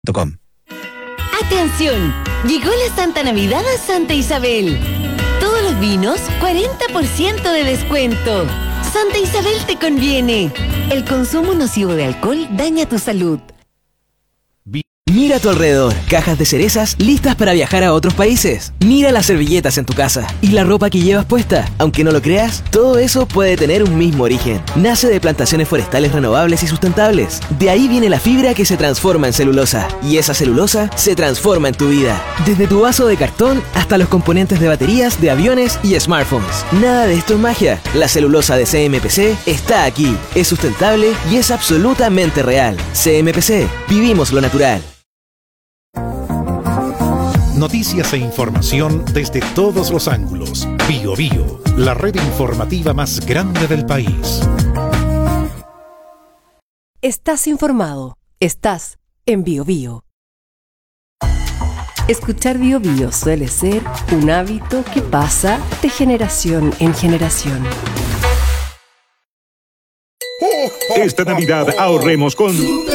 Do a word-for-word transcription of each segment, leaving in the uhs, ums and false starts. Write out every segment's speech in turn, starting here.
Com. ¡Atención! Llegó la Santa Navidad a Santa Isabel. Todos los vinos, cuarenta por ciento de descuento. Santa Isabel te conviene. El consumo nocivo de alcohol daña tu salud. Mira a tu alrededor, cajas de cerezas listas para viajar a otros países. Mira las servilletas en tu casa y la ropa que llevas puesta. Aunque no lo creas, todo eso puede tener un mismo origen. Nace de plantaciones forestales renovables y sustentables. De ahí viene la fibra que se transforma en celulosa. Y esa celulosa se transforma en tu vida. Desde tu vaso de cartón hasta los componentes de baterías, de aviones y smartphones. Nada de esto es magia. La celulosa de C M P C está aquí. Es sustentable y es absolutamente real. C M P C. Vivimos lo natural. Noticias e información desde todos los ángulos. Bio Bio, la red informativa más grande del país. Estás informado. Estás en Bio Bio. Escuchar Bio Bio suele ser un hábito que pasa de generación en generación. Esta Navidad ahorremos con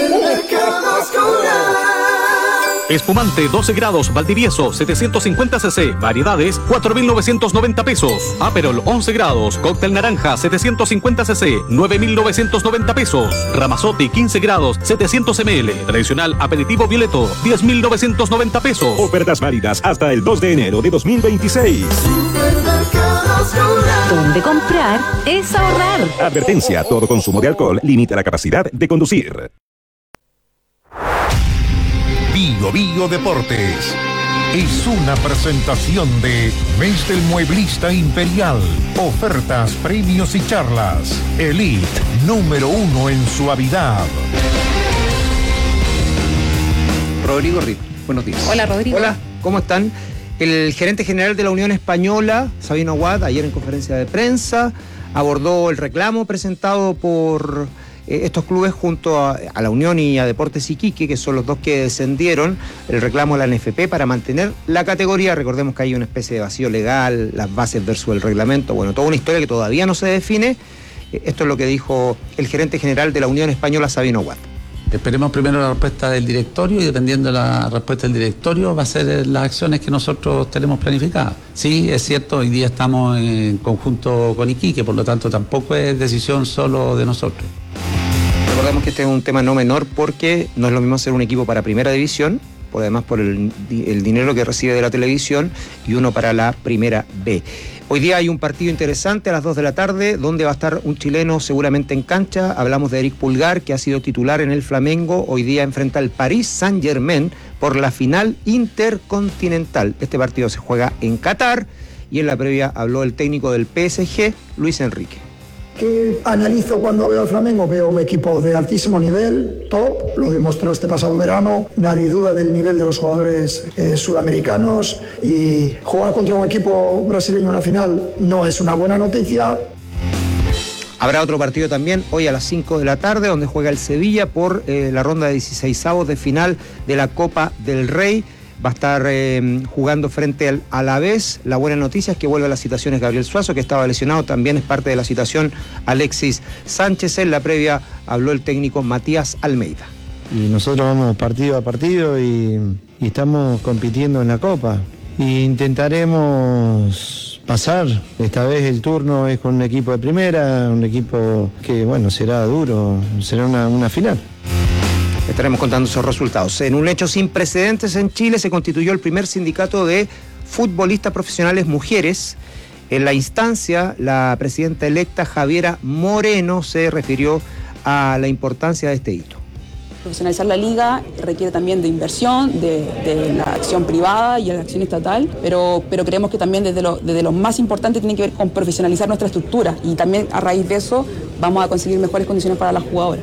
Espumante doce grados Valdivieso setecientos cincuenta centilitros, variedades cuatro mil novecientos noventa pesos. Aperol once grados, cóctel naranja setecientos cincuenta centilitros, nueve mil novecientos noventa pesos. Ramazotti quince grados setecientos mililitros, tradicional aperitivo violeto diez mil novecientos noventa pesos. Ofertas válidas hasta el dos de enero de dos mil veintiséis. Donde comprar es ahorrar. Advertencia, todo consumo de alcohol limita la capacidad de conducir. Bio Bio Deportes es una presentación de Mes del Mueblista Imperial. Ofertas, premios y charlas. Elite, número uno en suavidad. Rodrigo Ritt, buenos días. Hola, Rodrigo. Hola, ¿cómo están? El gerente general de la Unión Española, Sabino Aguad, ayer en conferencia de prensa, abordó el reclamo presentado por estos clubes junto a, a la Unión y a Deportes Iquique, que son los dos que descendieron, el reclamo a la N F P para mantener la categoría. Recordemos que hay una especie de vacío legal, las bases versus el reglamento, bueno, toda una historia que todavía no se define. Esto es lo que dijo el gerente general de la Unión Española, Sabino Aguad. Esperemos primero la respuesta del directorio y dependiendo de la respuesta del directorio va a ser las acciones que nosotros tenemos planificadas. Sí, es cierto, hoy día estamos en conjunto con Iquique, por lo tanto tampoco es decisión solo de nosotros. Recordemos que este es un tema no menor porque no es lo mismo ser un equipo para primera división, por además por el, el dinero que recibe de la televisión, y uno para la primera B. Hoy día hay un partido interesante a las dos de la tarde, donde va a estar un chileno seguramente en cancha. Hablamos de Eric Pulgar, que ha sido titular en el Flamengo. Hoy día enfrenta al Paris Saint-Germain por la final intercontinental. Este partido se juega en Qatar y en la previa habló el técnico del P S G, Luis Enrique. ¿Qué analizo cuando veo al Flamengo? Veo un equipo de altísimo nivel, top, lo demostró este pasado verano, nadie duda del nivel de los jugadores eh, sudamericanos, y jugar contra un equipo brasileño en la final no es una buena noticia. Habrá otro partido también hoy a las cinco de la tarde, donde juega el Sevilla por eh, la ronda de dieciseisavos de final de la Copa del Rey. Va a estar eh, jugando frente al Alavés. La buena noticia es que vuelve a las citaciones Gabriel Suazo, que estaba lesionado. También es parte de la citación Alexis Sánchez. En la previa habló el técnico Matías Almeida. Y nosotros vamos partido a partido y, y estamos compitiendo en la Copa. Y intentaremos pasar. Esta vez el turno es con un equipo de primera, un equipo que, bueno, será duro, será una, una final. Estaremos contando esos resultados. En un hecho sin precedentes en Chile se constituyó el primer sindicato de futbolistas profesionales mujeres. En la instancia, la presidenta electa Javiera Moreno se refirió a la importancia de este hito. Profesionalizar la liga requiere también de inversión, de, de la acción privada y la acción estatal, pero, pero creemos que también desde lo, desde lo más importante tiene que ver con profesionalizar nuestra estructura, y también a raíz de eso vamos a conseguir mejores condiciones para las jugadoras.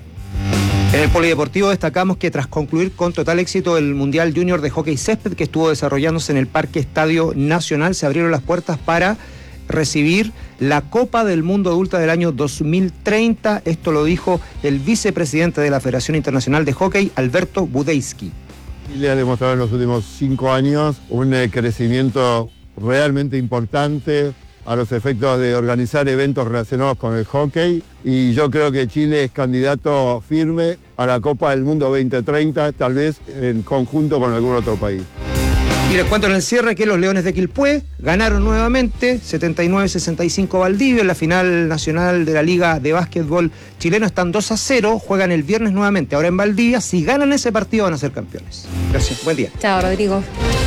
En el polideportivo destacamos que tras concluir con total éxito el Mundial Junior de Hockey Césped, que estuvo desarrollándose en el Parque Estadio Nacional, se abrieron las puertas para recibir la Copa del Mundo Adulta del año dos mil treinta. Esto lo dijo el vicepresidente de la Federación Internacional de Hockey, Alberto Budejski. Chile ha demostrado en los últimos cinco años un crecimiento realmente importante. a los efectos de organizar eventos relacionados con el hockey, y yo creo que Chile es candidato firme a la Copa del Mundo veinte treinta, tal vez en conjunto con algún otro país. Y les cuento en el cierre que los Leones de Quilpué ganaron nuevamente setenta y nueve a sesenta y cinco Valdivia en la final nacional de la Liga de Básquetbol chileno. Están dos a cero, juegan el viernes nuevamente, ahora en Valdivia. Si ganan ese partido van a ser campeones. Gracias, buen día. Chao, Rodrigo.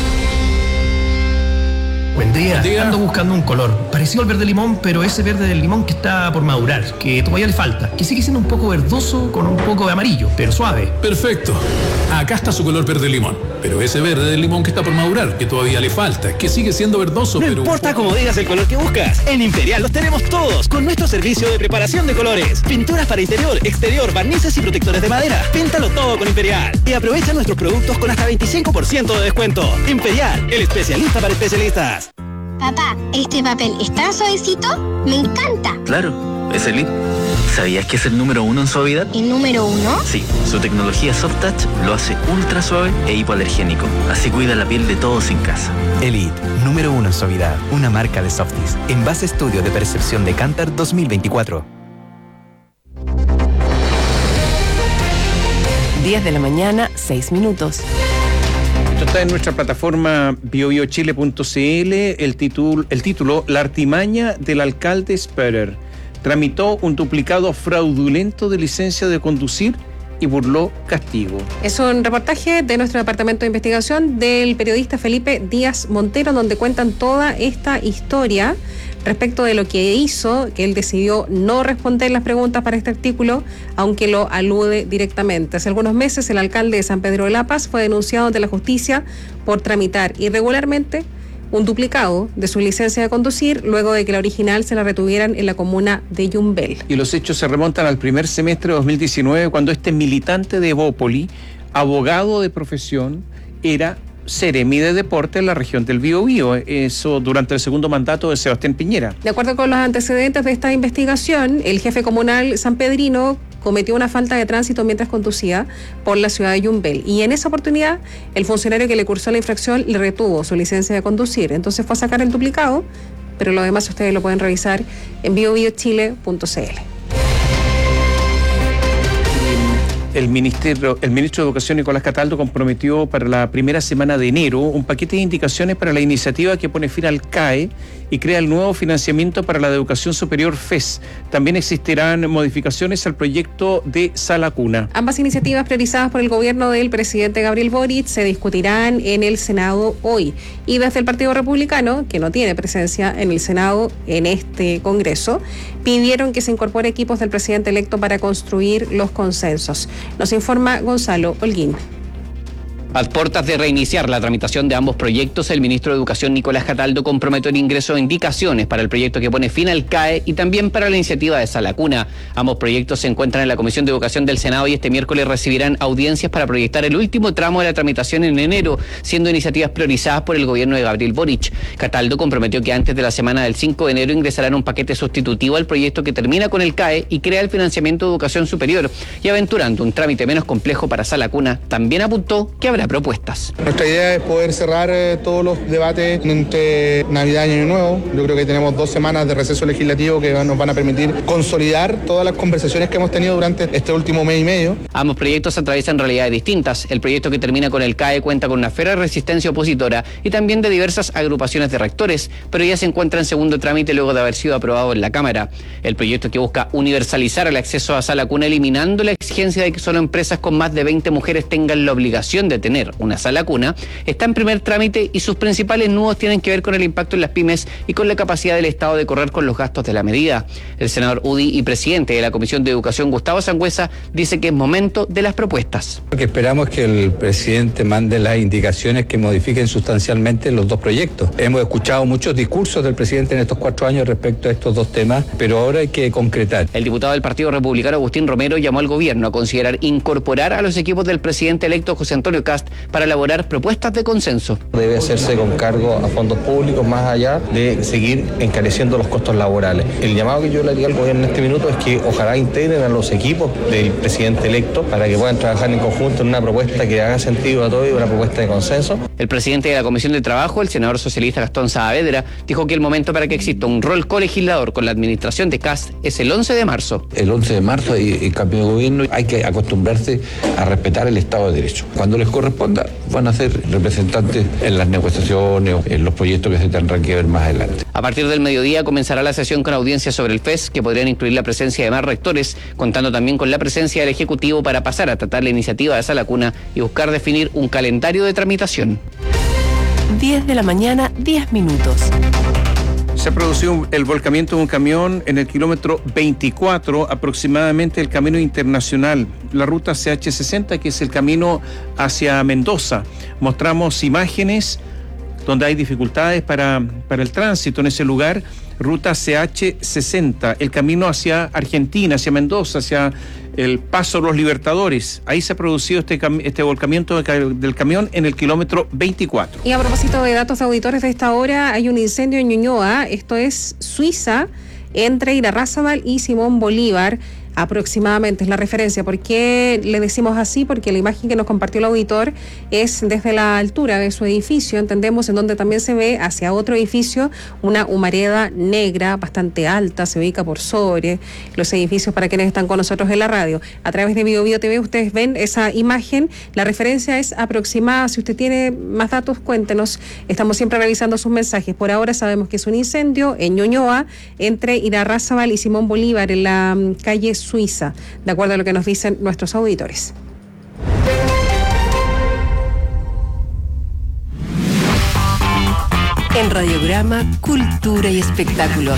Buen día. Buen día. Ando buscando un color parecido al verde limón, pero ese verde del limón que está por madurar, que todavía le falta, que sigue siendo un poco verdoso con un poco de amarillo, pero suave. Perfecto. Acá está su color verde limón, pero ese verde del limón que está por madurar, que todavía le falta, que sigue siendo verdoso, no pero... No importa cómo digas el color que buscas, en Imperial los tenemos todos, con nuestro servicio de preparación de colores. Pinturas para interior, exterior, barnices y protectores de madera. Píntalo todo con Imperial. Y aprovecha nuestros productos con hasta veinticinco por ciento de descuento. Imperial, el especialista para especialistas. Papá, ¿este papel está suavecito? ¡Me encanta! Claro, es Elite. ¿Sabías que es el número uno en suavidad? ¿El número uno? Sí, su tecnología Soft Touch lo hace ultra suave e hipoalergénico. Así cuida la piel de todos en casa. Elite, número uno en suavidad, una marca de Softies. En base estudio de percepción de Kantar dos mil veinticuatro. diez de la mañana, seis minutos. Esto está en nuestra plataforma bio bio chile punto c l. El título, el título, La artimaña del alcalde Spörer. Tramitó un duplicado fraudulento de licencia de conducir y burló castigo. Es un reportaje de nuestro departamento de investigación del periodista Felipe Díaz Montero, donde cuentan toda esta historia respecto de lo que hizo, que él decidió no responder las preguntas para este artículo, aunque lo alude directamente. Hace algunos meses el alcalde de San Pedro de la Paz fue denunciado ante la justicia por tramitar irregularmente un duplicado de su licencia de conducir, luego de que la original se la retuvieran en la comuna de Yumbel. Y los hechos se remontan al primer semestre de dos mil diecinueve, cuando este militante de Evópoli, abogado de profesión, era seremi de deporte en la región del Biobío, eso durante el segundo mandato de Sebastián Piñera. De acuerdo con los antecedentes de esta investigación, el jefe comunal sanpedrino cometió una falta de tránsito mientras conducía por la ciudad de Yumbel, y en esa oportunidad el funcionario que le cursó la infracción le retuvo su licencia de conducir. Entonces fue a sacar el duplicado, pero lo demás ustedes lo pueden revisar en bio bio chile punto c l. El, ministerio, el ministro de Educación, Nicolás Cataldo, comprometió para la primera semana de enero un paquete de indicaciones para la iniciativa que pone fin al C A E y crea el nuevo financiamiento para la educación superior F E S. También existirán modificaciones al proyecto de Sala Cuna. Ambas iniciativas priorizadas por el gobierno del presidente Gabriel Boric se discutirán en el Senado hoy. Y desde el Partido Republicano, que no tiene presencia en el Senado en este Congreso, pidieron que se incorpore equipos del presidente electo para construir los consensos. Nos informa Gonzalo Holguín. A puertas de reiniciar la tramitación de ambos proyectos, el ministro de Educación, Nicolás Cataldo, comprometió el ingreso de indicaciones para el proyecto que pone fin al C A E y también para la iniciativa de Sala Cuna. Ambos proyectos se encuentran en la Comisión de Educación del Senado y este miércoles recibirán audiencias para proyectar el último tramo de la tramitación en enero, siendo iniciativas priorizadas por el gobierno de Gabriel Boric. Cataldo comprometió que antes de la semana del cinco de enero ingresarán un paquete sustitutivo al proyecto que termina con el C A E y crea el financiamiento de educación superior, y aventurando un trámite menos complejo para Sala Cuna, también apuntó que habrá propuestas. Nuestra idea es poder cerrar eh, todos los debates entre Navidad y Año Nuevo. Yo creo que tenemos dos semanas de receso legislativo que nos van a permitir consolidar todas las conversaciones que hemos tenido durante este último mes y medio. Ambos proyectos atraviesan realidades distintas. El proyecto que termina con el C A E cuenta con una férrea resistencia opositora y también de diversas agrupaciones de rectores, pero ya se encuentra en segundo trámite luego de haber sido aprobado en la Cámara. El proyecto que busca universalizar el acceso a Sala Cuna, eliminando la exigencia de que solo empresas con más de veinte mujeres tengan la obligación de tener una Sala Cuna, está en primer trámite y sus principales nudos tienen que ver con el impacto en las pymes y con la capacidad del Estado de correr con los gastos de la medida. El senador U D I y presidente de la Comisión de Educación, Gustavo Sangüesa, dice que es momento de las propuestas. Lo que esperamos es que el presidente mande las indicaciones que modifiquen sustancialmente los dos proyectos. Hemos escuchado muchos discursos del presidente en estos cuatro años respecto a estos dos temas, pero ahora hay que concretar. El diputado del Partido Republicano, Agustín Romero, llamó al gobierno a considerar incorporar a los equipos del presidente electo José Antonio Kast CAST para elaborar propuestas de consenso. Debe hacerse con cargo a fondos públicos más allá de seguir encareciendo los costos laborales. El llamado que yo le haría al gobierno en este minuto es que ojalá integren a los equipos del presidente electo para que puedan trabajar en conjunto en una propuesta que haga sentido a todos y una propuesta de consenso. El presidente de la Comisión de Trabajo, el senador socialista Gastón Saavedra, dijo que el momento para que exista un rol colegislador con la administración de CAST es el once de marzo. El once de marzo hay cambio de gobierno, hay que acostumbrarse a respetar el Estado de Derecho. Cuando les corresponda, van a ser representantes en las negociaciones o en los proyectos que se tendrán que ver más adelante. A partir del mediodía comenzará la sesión con audiencias sobre el F E S, que podrían incluir la presencia de más rectores, contando también con la presencia del Ejecutivo para pasar a tratar la iniciativa de Sala Cuna y buscar definir un calendario de tramitación. diez de la mañana, diez minutos. Se ha producido el volcamiento de un camión en el kilómetro veinticuatro, aproximadamente el camino internacional, la ruta C H sesenta, que es el camino hacia Mendoza. Mostramos imágenes donde hay dificultades para, para el tránsito en ese lugar. Ruta C H sesenta, el camino hacia Argentina, hacia Mendoza, hacia el Paso de los Libertadores. Ahí se ha producido este, este volcamiento de, del camión en el kilómetro veinticuatro. Y a propósito de datos auditores de esta hora, hay un incendio en Ñuñoa, esto es Suiza, entre Irarrázaval y Simón Bolívar. Aproximadamente es la referencia. ¿Por qué le decimos así? Porque la imagen que nos compartió el auditor es desde la altura de su edificio, entendemos, en donde también se ve hacia otro edificio una humareda negra bastante alta, se ubica por sobre los edificios para quienes están con nosotros en la radio. A través de Bio Bio T V ustedes ven esa imagen, la referencia es aproximada. Si usted tiene más datos, cuéntenos, estamos siempre revisando sus mensajes. Por ahora sabemos que es un incendio en Ñuñoa, entre Irarrázaval y Simón Bolívar, en la um, calle Suiza, de acuerdo a lo que nos dicen nuestros auditores. En Radiograma, Cultura y Espectáculos.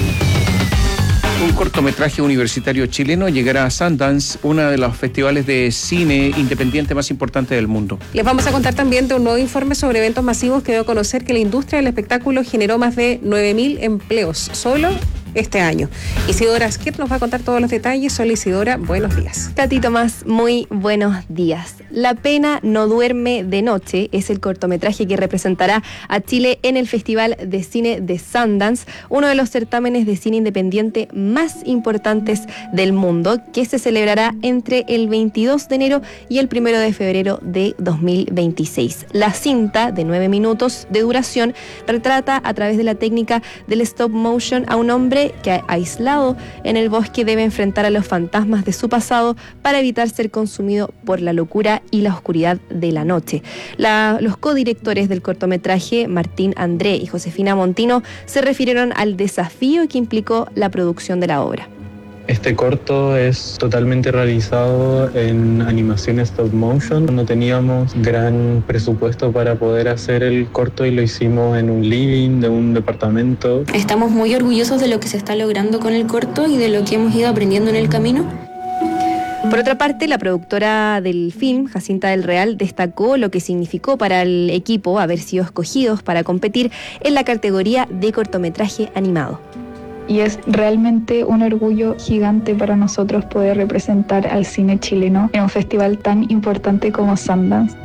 Un cortometraje universitario chileno llegará a Sundance, uno de los festivales de cine independiente más importantes del mundo. Les vamos a contar también de un nuevo informe sobre eventos masivos que dio a conocer que la industria del espectáculo generó más de nueve mil empleos solo este año. Isidora Asquet nos va a contar todos los detalles. Hola Isidora, buenos días. Tati Tomás, muy buenos días. La pena no duerme de noche es el cortometraje que representará a Chile en el Festival de Cine de Sundance, uno de los certámenes de cine independiente más importantes del mundo, que se celebrará entre el veintidós de enero y el primero de febrero de dos mil veintiséis. La cinta, de nueve minutos de duración, retrata a través de la técnica del stop motion a un hombre que, aislado en el bosque, debe enfrentar a los fantasmas de su pasado para evitar ser consumido por la locura y la oscuridad de la noche. La, los codirectores del cortometraje, Martín André y Josefina Montino, se refirieron al desafío que implicó la producción de la obra. Este corto es totalmente realizado en animación stop motion. No teníamos gran presupuesto para poder hacer el corto y lo hicimos en un living de un departamento. Estamos muy orgullosos de lo que se está logrando con el corto y de lo que hemos ido aprendiendo en el camino. Por otra parte, la productora del film, Jacinta del Real, destacó lo que significó para el equipo haber sido escogidos para competir en la categoría de cortometraje animado. Y es realmente un orgullo gigante para nosotros poder representar al cine chileno en un festival tan importante como Sundance.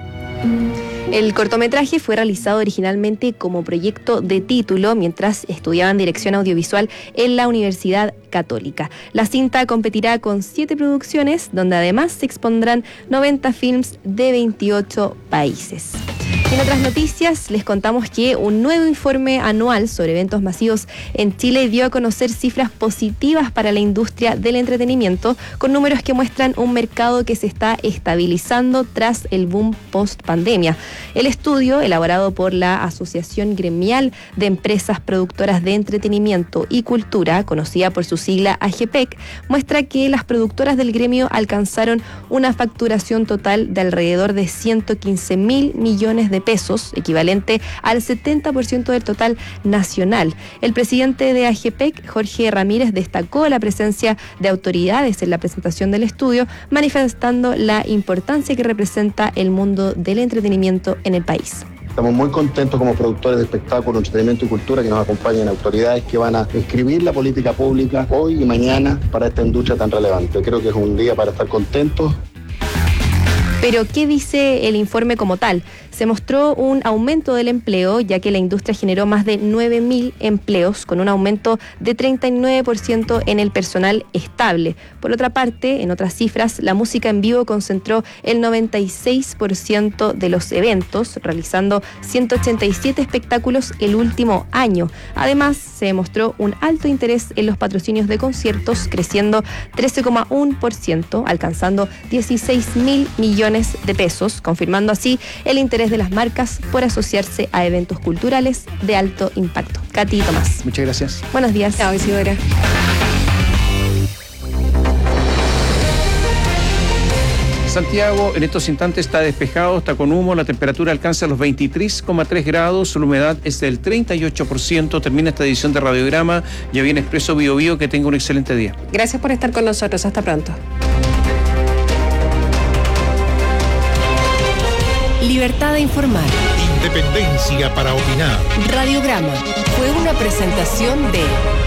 El cortometraje fue realizado originalmente como proyecto de título mientras estudiaban dirección audiovisual en la Universidad Católica. La cinta competirá con siete producciones, donde además se expondrán noventa films de veintiocho países. En otras noticias, les contamos que un nuevo informe anual sobre eventos masivos en Chile dio a conocer cifras positivas para la industria del entretenimiento, con números que muestran un mercado que se está estabilizando tras el boom post-pandemia. El estudio, elaborado por la Asociación Gremial de Empresas Productoras de Entretenimiento y Cultura, conocida por su sigla A G P E C, muestra que las productoras del gremio alcanzaron una facturación total de alrededor de ciento quince mil millones de pesos, equivalente al setenta por ciento del total nacional. El presidente de A G P E C, Jorge Ramírez, destacó la presencia de autoridades en la presentación del estudio, manifestando la importancia que representa el mundo del entretenimiento en el país. Estamos muy contentos como productores de espectáculo, entretenimiento y cultura que nos acompañen autoridades que van a escribir la política pública hoy y mañana para esta industria tan relevante. Creo que es un día para estar contentos. Pero, ¿qué dice el informe como tal? Se mostró un aumento del empleo, ya que la industria generó más de nueve mil empleos, con un aumento de treinta y nueve por ciento en el personal estable. Por otra parte, en otras cifras, la música en vivo concentró el noventa y seis por ciento de los eventos, realizando ciento ochenta y siete espectáculos el último año. Además, se demostró un alto interés en los patrocinios de conciertos, creciendo trece coma uno por ciento, alcanzando dieciséis mil millones de pesos, confirmando así el interés de las marcas por asociarse a eventos culturales de alto impacto. Katy, Tomás. Muchas gracias. Buenos días. Chao, Isidora. Santiago en estos instantes está despejado, está con humo, la temperatura alcanza los veintitrés coma tres grados, la humedad es del treinta y ocho por ciento. Termina esta edición de Radiograma. Ya viene Expreso Bio Bio, que tenga un excelente día. Gracias por estar con nosotros. Hasta pronto. Libertad de informar. Independencia para opinar. Radiograma fue una presentación de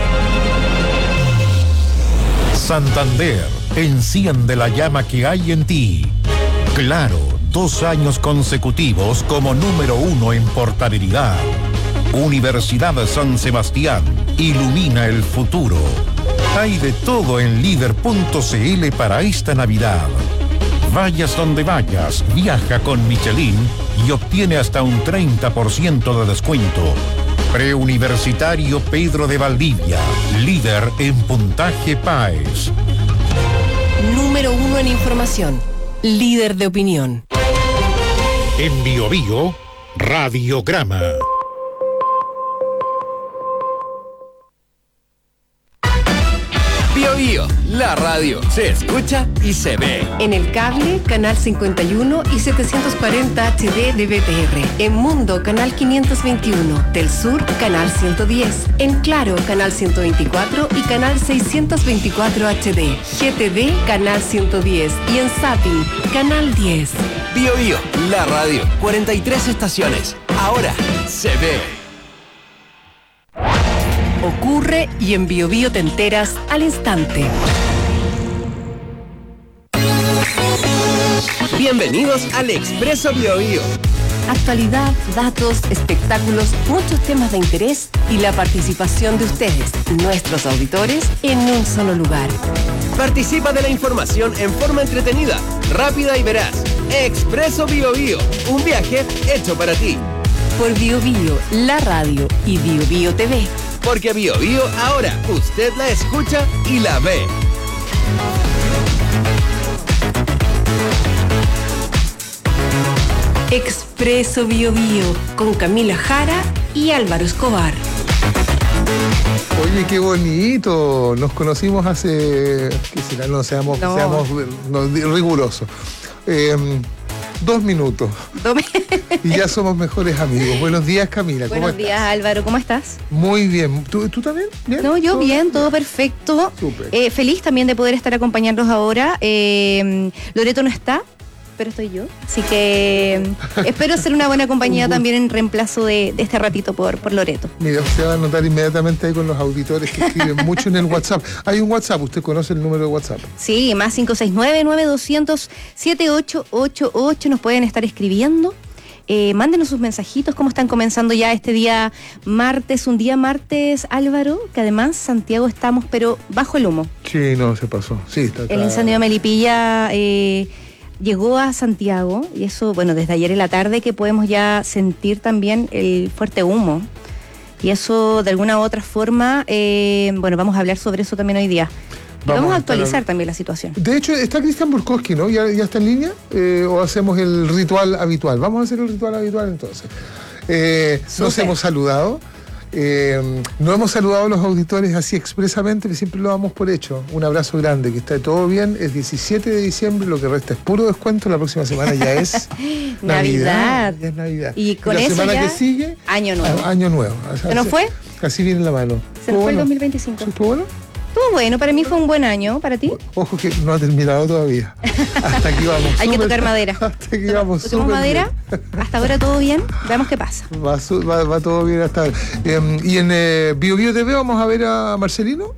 Santander, enciende la llama que hay en ti. Claro, dos años consecutivos como número uno en portabilidad. Universidad San Sebastián, ilumina el futuro. Hay de todo en líder punto c l para esta Navidad. Vayas donde vayas, viaja con Michelin y obtiene hasta un treinta por ciento de descuento. Preuniversitario Pedro de Valdivia, líder en puntaje PAES. Número uno en información, líder de opinión. En Bio Bio, Radiograma. Bio Bio, la radio se escucha y se ve. En el cable, canal cincuenta y uno y setecientos cuarenta H D de B T R. En Mundo, canal quinientos veintiuno. Del Sur, canal ciento diez. En Claro, canal ciento veinticuatro y canal seiscientos veinticuatro H D. G T V, canal ciento diez. Y en Zapping, canal diez. Bio Bio, la radio, cuarenta y tres estaciones. Ahora se ve. Ocurre y en Bio Bio te enteras al instante. Bienvenidos al Expreso Bio Bio. Actualidad, datos, espectáculos, muchos temas de interés y la participación de ustedes, nuestros auditores, en un solo lugar. Participa de la información en forma entretenida, rápida y veraz. Expreso Bio Bio, un viaje hecho para ti. Por Bio Bio, la radio y Bio Bio T V. Porque Bio Bio ahora usted la escucha y la ve. Expreso Bio Bio con Camila Jara y Álvaro Escobar. Oye, qué bonito. Nos conocimos hace, ¿qué será? No seamos, No. seamos no, rigurosos. Eh, dos minutos. Y ya somos mejores amigos. Buenos días, Camila. ¿Cómo Buenos estás? días, Álvaro, ¿cómo estás? Muy bien. ¿Tú, tú también? ¿Bien? No, yo ¿Todo bien, todo perfecto. Súper. Eh, feliz también de poder estar acompañándolos ahora. Eh, Loreto no está, pero estoy yo. Así que eh, espero ser una buena compañía también en reemplazo de, de este ratito por, por Loreto. Mira, usted va a notar inmediatamente ahí con los auditores que escriben mucho en el WhatsApp. Hay un WhatsApp, usted conoce el número de WhatsApp. Sí, más cinco seis nueve, nueve dos cero cero, siete ocho ocho ocho. Nos pueden estar escribiendo. Eh, mándenos sus mensajitos, cómo están comenzando ya este día martes, un día martes, Álvaro, que además Santiago estamos, pero bajo el humo. Sí, no, se pasó. Sí, está, El está- incendio de Melipilla eh, llegó a Santiago y eso, bueno, desde ayer en la tarde que podemos ya sentir también el fuerte humo. Y eso, de alguna u otra forma, eh, bueno, vamos a hablar sobre eso también hoy día. Y Vamos vamos a a estar- actualizar también la situación. De hecho, está Cristian Burkowski, ¿no? ¿Ya, ya está en línea? Eh, ¿O hacemos el ritual habitual? Vamos a hacer el ritual habitual entonces. Eh, nos Súper. hemos saludado. Eh, no hemos saludado a los auditores así expresamente, pero siempre lo damos por hecho. Un abrazo grande, que esté todo bien. Es diecisiete de diciembre, lo que resta es puro descuento. La próxima semana ya es Navidad. Ya es Navidad. Y con la eso semana ya, que sigue, año nuevo. a- año nuevo. ¿Se nos fue? Así viene en la mano. Se nos fue el dos mil veinticinco. ¿Estuvo bueno? Estuvo bueno, para mí fue un buen año. ¿Para ti? Ojo que no ha terminado todavía. Hasta aquí vamos. Hay que súper- tocar madera. Hasta aquí vamos. ¿Tocamos súper madera? bien. Hasta ahora todo bien. Veamos qué pasa. Va, su- va- va todo bien hasta ahora. Eh, y en eh, Bio Bio T V vamos a ver a Marcelino.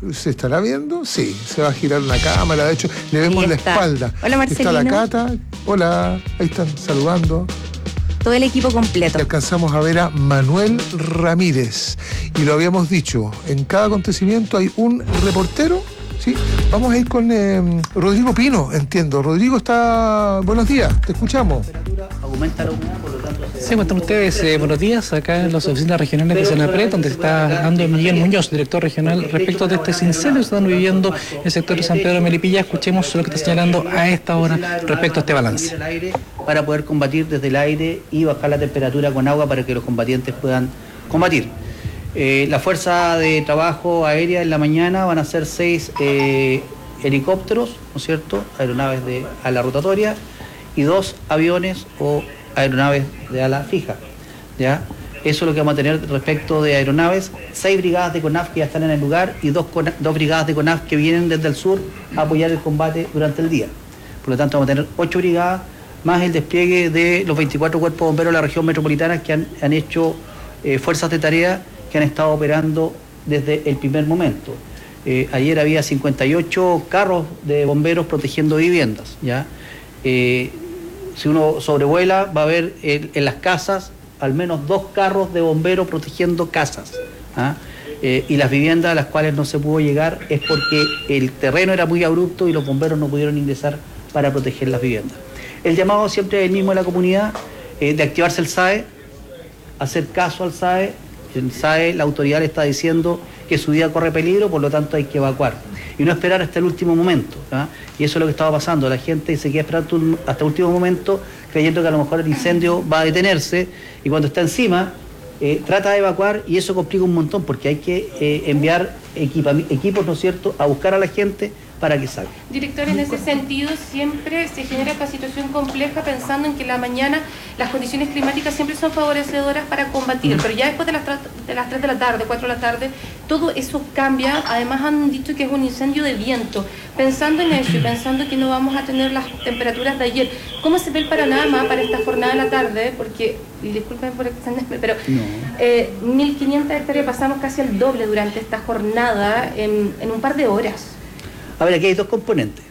¿Se estará viendo? Sí, se va a girar una cámara, de hecho, le vemos la espalda. Hola, Marcelino. Está la Cata, hola, ahí están saludando. Todo el equipo completo. Y alcanzamos a ver a Manuel Ramírez. Y lo habíamos dicho, en cada acontecimiento hay un reportero, ¿sí? Vamos a ir con eh, Rodrigo Pino, entiendo. Rodrigo está... Buenos días, te escuchamos. Aumenta la humedad, por lo tanto... Sí, ¿cómo están ustedes? Eh, buenos días, acá en las oficinas regionales de Senapred, donde está dando Miguel Muñoz, director regional, respecto de estos incendios que están viviendo en el sector de San Pedro de Melipilla. Escuchemos lo que está señalando a esta hora respecto a este balance. Para poder combatir desde el aire y bajar la temperatura con agua para que los combatientes puedan combatir. Eh, la fuerza de trabajo aérea en la mañana van a ser seis eh, helicópteros, ¿no es cierto?, aeronaves de ala rotatoria y dos aviones o aeronaves de ala fija, ¿ya? Eso es lo que vamos a tener respecto de aeronaves, seis brigadas de CONAF que ya están en el lugar y dos, dos brigadas de CONAF que vienen desde el sur a apoyar el combate durante el día. Por lo tanto, vamos a tener ocho brigadas, más el despliegue de los veinticuatro cuerpos bomberos de la región metropolitana que han, han hecho eh, fuerzas de tarea que han estado operando desde el primer momento. Eh, ayer había cincuenta y ocho carros de bomberos protegiendo viviendas, ¿ya? Eh, si uno sobrevuela, va a ver en, en las casas al menos dos carros de bomberos protegiendo casas, ¿ah? Eh, y las viviendas a las cuales no se pudo llegar es porque el terreno era muy abrupto y los bomberos no pudieron ingresar para proteger las viviendas. El llamado siempre es el mismo de la comunidad, eh, de activarse el S A E, hacer caso al S A E. El S A E, la autoridad le está diciendo que su vida corre peligro, por lo tanto hay que evacuar. Y no esperar hasta el último momento, ¿ah? Y eso es lo que estaba pasando. La gente se queda esperando hasta el último momento, creyendo que a lo mejor el incendio va a detenerse, y cuando está encima, eh, trata de evacuar, y eso complica un montón, porque hay que eh, enviar equipa, equipos, ¿no es cierto?, a buscar a la gente para que salga. Director, en ese sentido siempre se genera esta situación compleja pensando en que en la mañana las condiciones climáticas siempre son favorecedoras para combatir, pero ya después de las, de las tres de la tarde, cuatro de la tarde, todo eso cambia. Además han dicho que es un incendio de viento. Pensando en eso y pensando que no vamos a tener las temperaturas de ayer, ¿cómo se ve el panorama para esta jornada de la tarde? Porque, y disculpen por extenderme, pero no. eh, mil quinientas hectáreas pasamos casi al doble durante esta jornada en, en un par de horas. A ver, aquí hay dos componentes.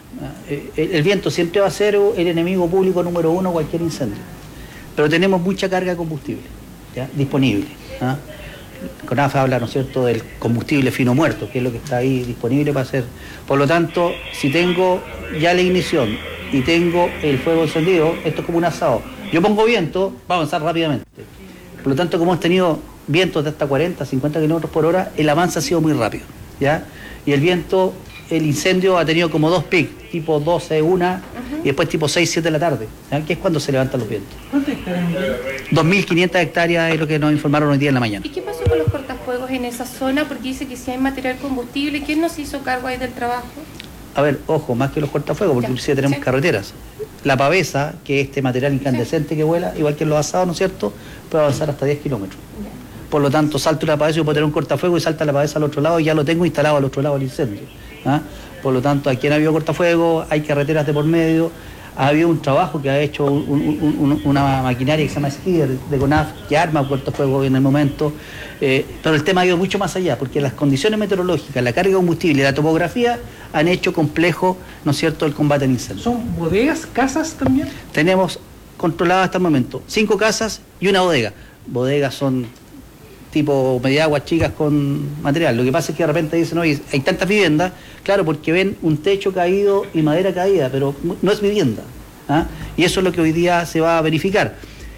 El viento siempre va a ser el enemigo público número uno a cualquier incendio. Pero tenemos mucha carga de combustible, ¿ya?, disponible. ¿Ah? CONAF habla, ¿no es cierto?, del combustible fino muerto, que es lo que está ahí disponible para hacer. Por lo tanto, si tengo ya la ignición y tengo el fuego encendido, esto es como un asado. Yo pongo viento, va a avanzar rápidamente. Por lo tanto, como hemos tenido vientos de hasta cuarenta, cincuenta kilómetros por hora, el avance ha sido muy rápido, ¿ya? Y el viento... El incendio ha tenido como dos picos, tipo doce, una, uh-huh, y después tipo seis, siete de la tarde, ¿ya?, que es cuando se levantan los vientos. ¿Cuántas hectáreas? dos mil quinientas hectáreas es lo que nos informaron hoy día en la mañana. ¿Y qué pasó con los cortafuegos en esa zona? Porque dice que si hay material combustible, ¿quién nos hizo cargo ahí del trabajo? A ver, ojo, más que los cortafuegos, porque inclusive tenemos sí. carreteras. La pavesa, que es este material incandescente sí. que vuela, igual que en los asados, ¿no es cierto?, puede avanzar hasta diez kilómetros. Yeah. Por lo tanto, salto una pavesa y puedo tener un cortafuego y salta la pavesa al otro lado y ya lo tengo instalado al otro lado del incendio. ¿Ah? Por lo tanto, aquí no ha habido cortafuegos, hay carreteras de por medio, ha habido un trabajo que ha hecho un, un, un, una maquinaria que se llama Skier de CONAF, que arma cortafuegos en el momento, eh, pero el tema ha ido mucho más allá, porque las condiciones meteorológicas, la carga de combustible y la topografía han hecho complejo, ¿no es cierto?, el combate al incendio. ¿Son bodegas, casas también? Tenemos controladas hasta el momento cinco casas y una bodega. Bodegas son... tipo mediaguas chicas con material. Lo que pasa es que de repente dicen, oye, hay tantas viviendas, claro, porque ven un techo caído y madera caída, pero no es vivienda, ¿ah? Y eso es lo que hoy día se va a verificar.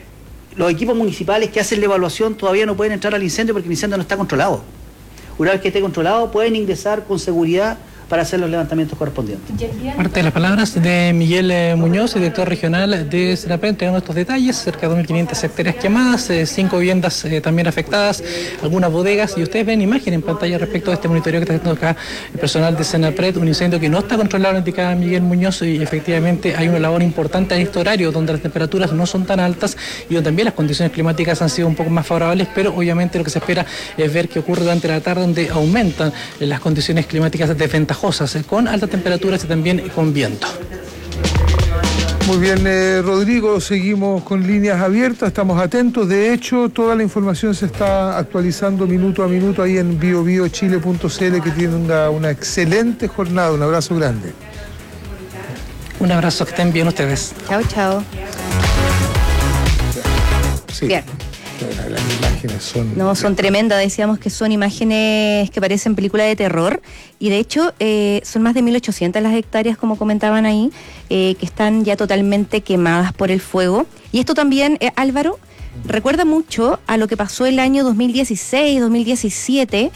Los equipos municipales que hacen la evaluación todavía no pueden entrar al incendio porque el incendio no está controlado. Una vez que esté controlado, pueden ingresar con seguridad para hacer los levantamientos correspondientes. Parte de las palabras de Miguel eh, Muñoz, director regional de Senapred, entregando estos detalles: cerca de dos mil quinientas hectáreas quemadas, eh, cinco viviendas eh, también afectadas, algunas bodegas, y ustedes ven imagen en pantalla respecto a este monitoreo que está haciendo acá el personal de Senapred, un incendio que no está controlado, indicaba Miguel Muñoz, y efectivamente hay una labor importante en este horario donde las temperaturas no son tan altas y donde también las condiciones climáticas han sido un poco más favorables, pero obviamente lo que se espera es ver qué ocurre durante la tarde, donde aumentan eh, las condiciones climáticas desventajosas, con altas temperaturas y también con viento. Muy bien, eh, Rodrigo, seguimos con líneas abiertas, estamos atentos. De hecho, toda la información se está actualizando minuto a minuto ahí en bio bio chile punto c l, que tiene una, una excelente jornada. Un abrazo grande. Un abrazo, que estén bien ustedes. Chao, chao. Sí. Bien. Las imágenes son... No, son tremendas, decíamos que son imágenes que parecen películas de terror y de hecho eh, son más de mil ochocientas las hectáreas, como comentaban ahí, eh, que están ya totalmente quemadas por el fuego. Y esto también, eh, Álvaro, recuerda mucho a lo que pasó el año dos mil dieciséis, dos mil diecisiete,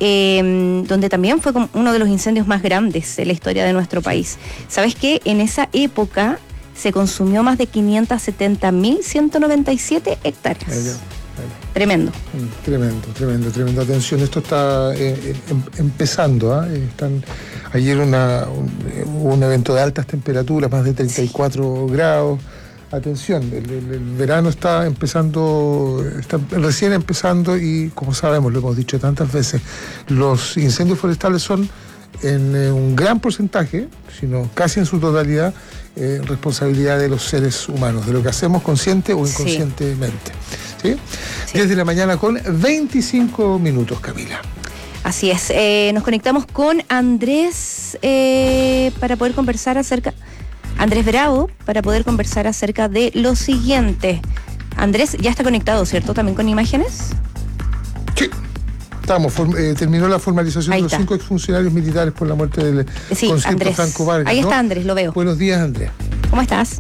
eh, donde también fue como uno de los incendios más grandes en la historia de nuestro país. ¿Sabes qué? En esa época se consumió más de quinientas setenta mil ciento noventa y siete hectáreas. Allá, allá. Tremendo. Tremendo, tremendo, tremendo. Atención, esto está eh, em, empezando. ¿eh? Están, ayer una, un, hubo un evento de altas temperaturas, más de treinta y cuatro sí. grados. Atención, el, el, el verano está empezando, está recién empezando y, como sabemos, lo hemos dicho tantas veces, los incendios forestales son en eh, un gran porcentaje, sino casi en su totalidad, eh, responsabilidad de los seres humanos, de lo que hacemos consciente o inconscientemente. ¿Sí? Sí. diez de la mañana con veinticinco minutos, Camila. Así es. Eh, nos conectamos con Andrés eh, para poder conversar acerca... Andrés Bravo, para poder conversar acerca de lo siguiente. Andrés, ya está conectado, ¿cierto? ¿También con imágenes? Sí. Estamos, eh, terminó la formalización Ahí de los está. cinco exfuncionarios militares por la muerte del sí, concierto Andrés. Franco Vargas. Ahí ¿no? está Andrés, lo veo. Buenos días, Andrés. ¿Cómo estás?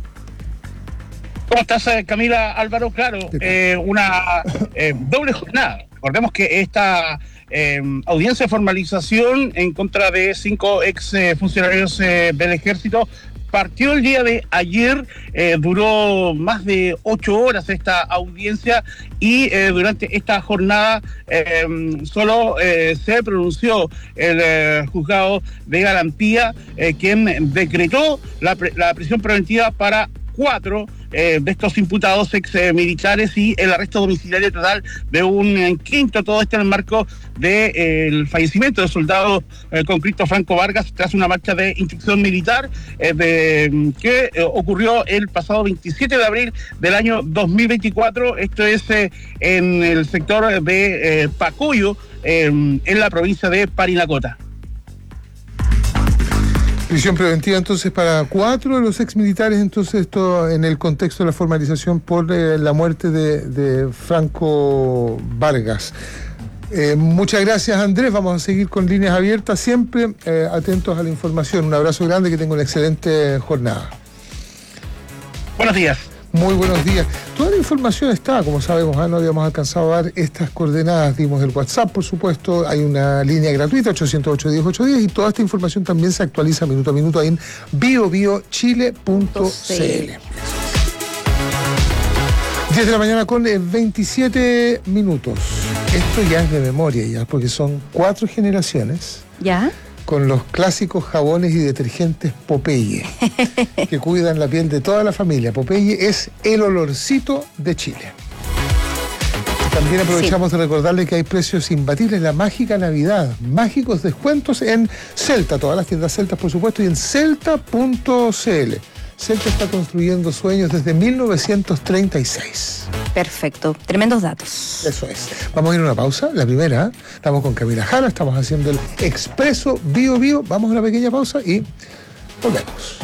¿Cómo estás, Camila? Álvaro, claro, eh, una eh, doble jornada. Recordemos que esta eh, audiencia de formalización en contra de cinco ex eh, funcionarios eh, del ejército partió el día de ayer, eh, duró más de ocho horas esta audiencia y eh, durante esta jornada eh, solo eh, se pronunció el eh, juzgado de garantía, eh, quien decretó la, la prisión preventiva para cuatro eh, de estos imputados ex eh, militares y el arresto domiciliario total de un eh, quinto, todo esto en el marco del de, eh, fallecimiento del soldado eh, conscripto Franco Vargas tras una marcha de instrucción militar eh, de, que eh, ocurrió el pasado veintisiete de abril del año dos mil veinticuatro. Esto es eh, en el sector de eh, Pacoyo, eh, en la provincia de Parinacota. Prisión preventiva entonces para cuatro de los exmilitares, entonces esto en el contexto de la formalización por eh, la muerte de, de Franco Vargas. Eh, muchas gracias, Andrés, vamos a seguir con líneas abiertas, siempre eh, atentos a la información. Un abrazo grande, que tenga una excelente jornada. Buenos días. Muy buenos días. Toda la información está, como sabemos, ¿eh? No habíamos alcanzado a dar estas coordenadas, dimos el WhatsApp, por supuesto, hay una línea gratuita, ochocientos ocho, diez, ochocientos diez, y toda esta información también se actualiza minuto a minuto ahí en bio bio chile punto c l. diez de la mañana con veintisiete minutos. Esto ya es de memoria, ya, porque son cuatro generaciones. ¿Ya? Con los clásicos jabones y detergentes Popeye, que cuidan la piel de toda la familia. Popeye es el olorcito de Chile. También aprovechamos sí. de recordarle que hay precios imbatibles, la mágica Navidad, mágicos descuentos en Celta, todas las tiendas Celtas, por supuesto, y en celta punto c l. Celta está construyendo sueños desde mil novecientos treinta y seis. Perfecto, tremendos datos. Eso es. Vamos a ir a una pausa, la primera. Estamos con Camila Jara, estamos haciendo el Expreso Bio Bio. Vamos a una pequeña pausa y volvemos.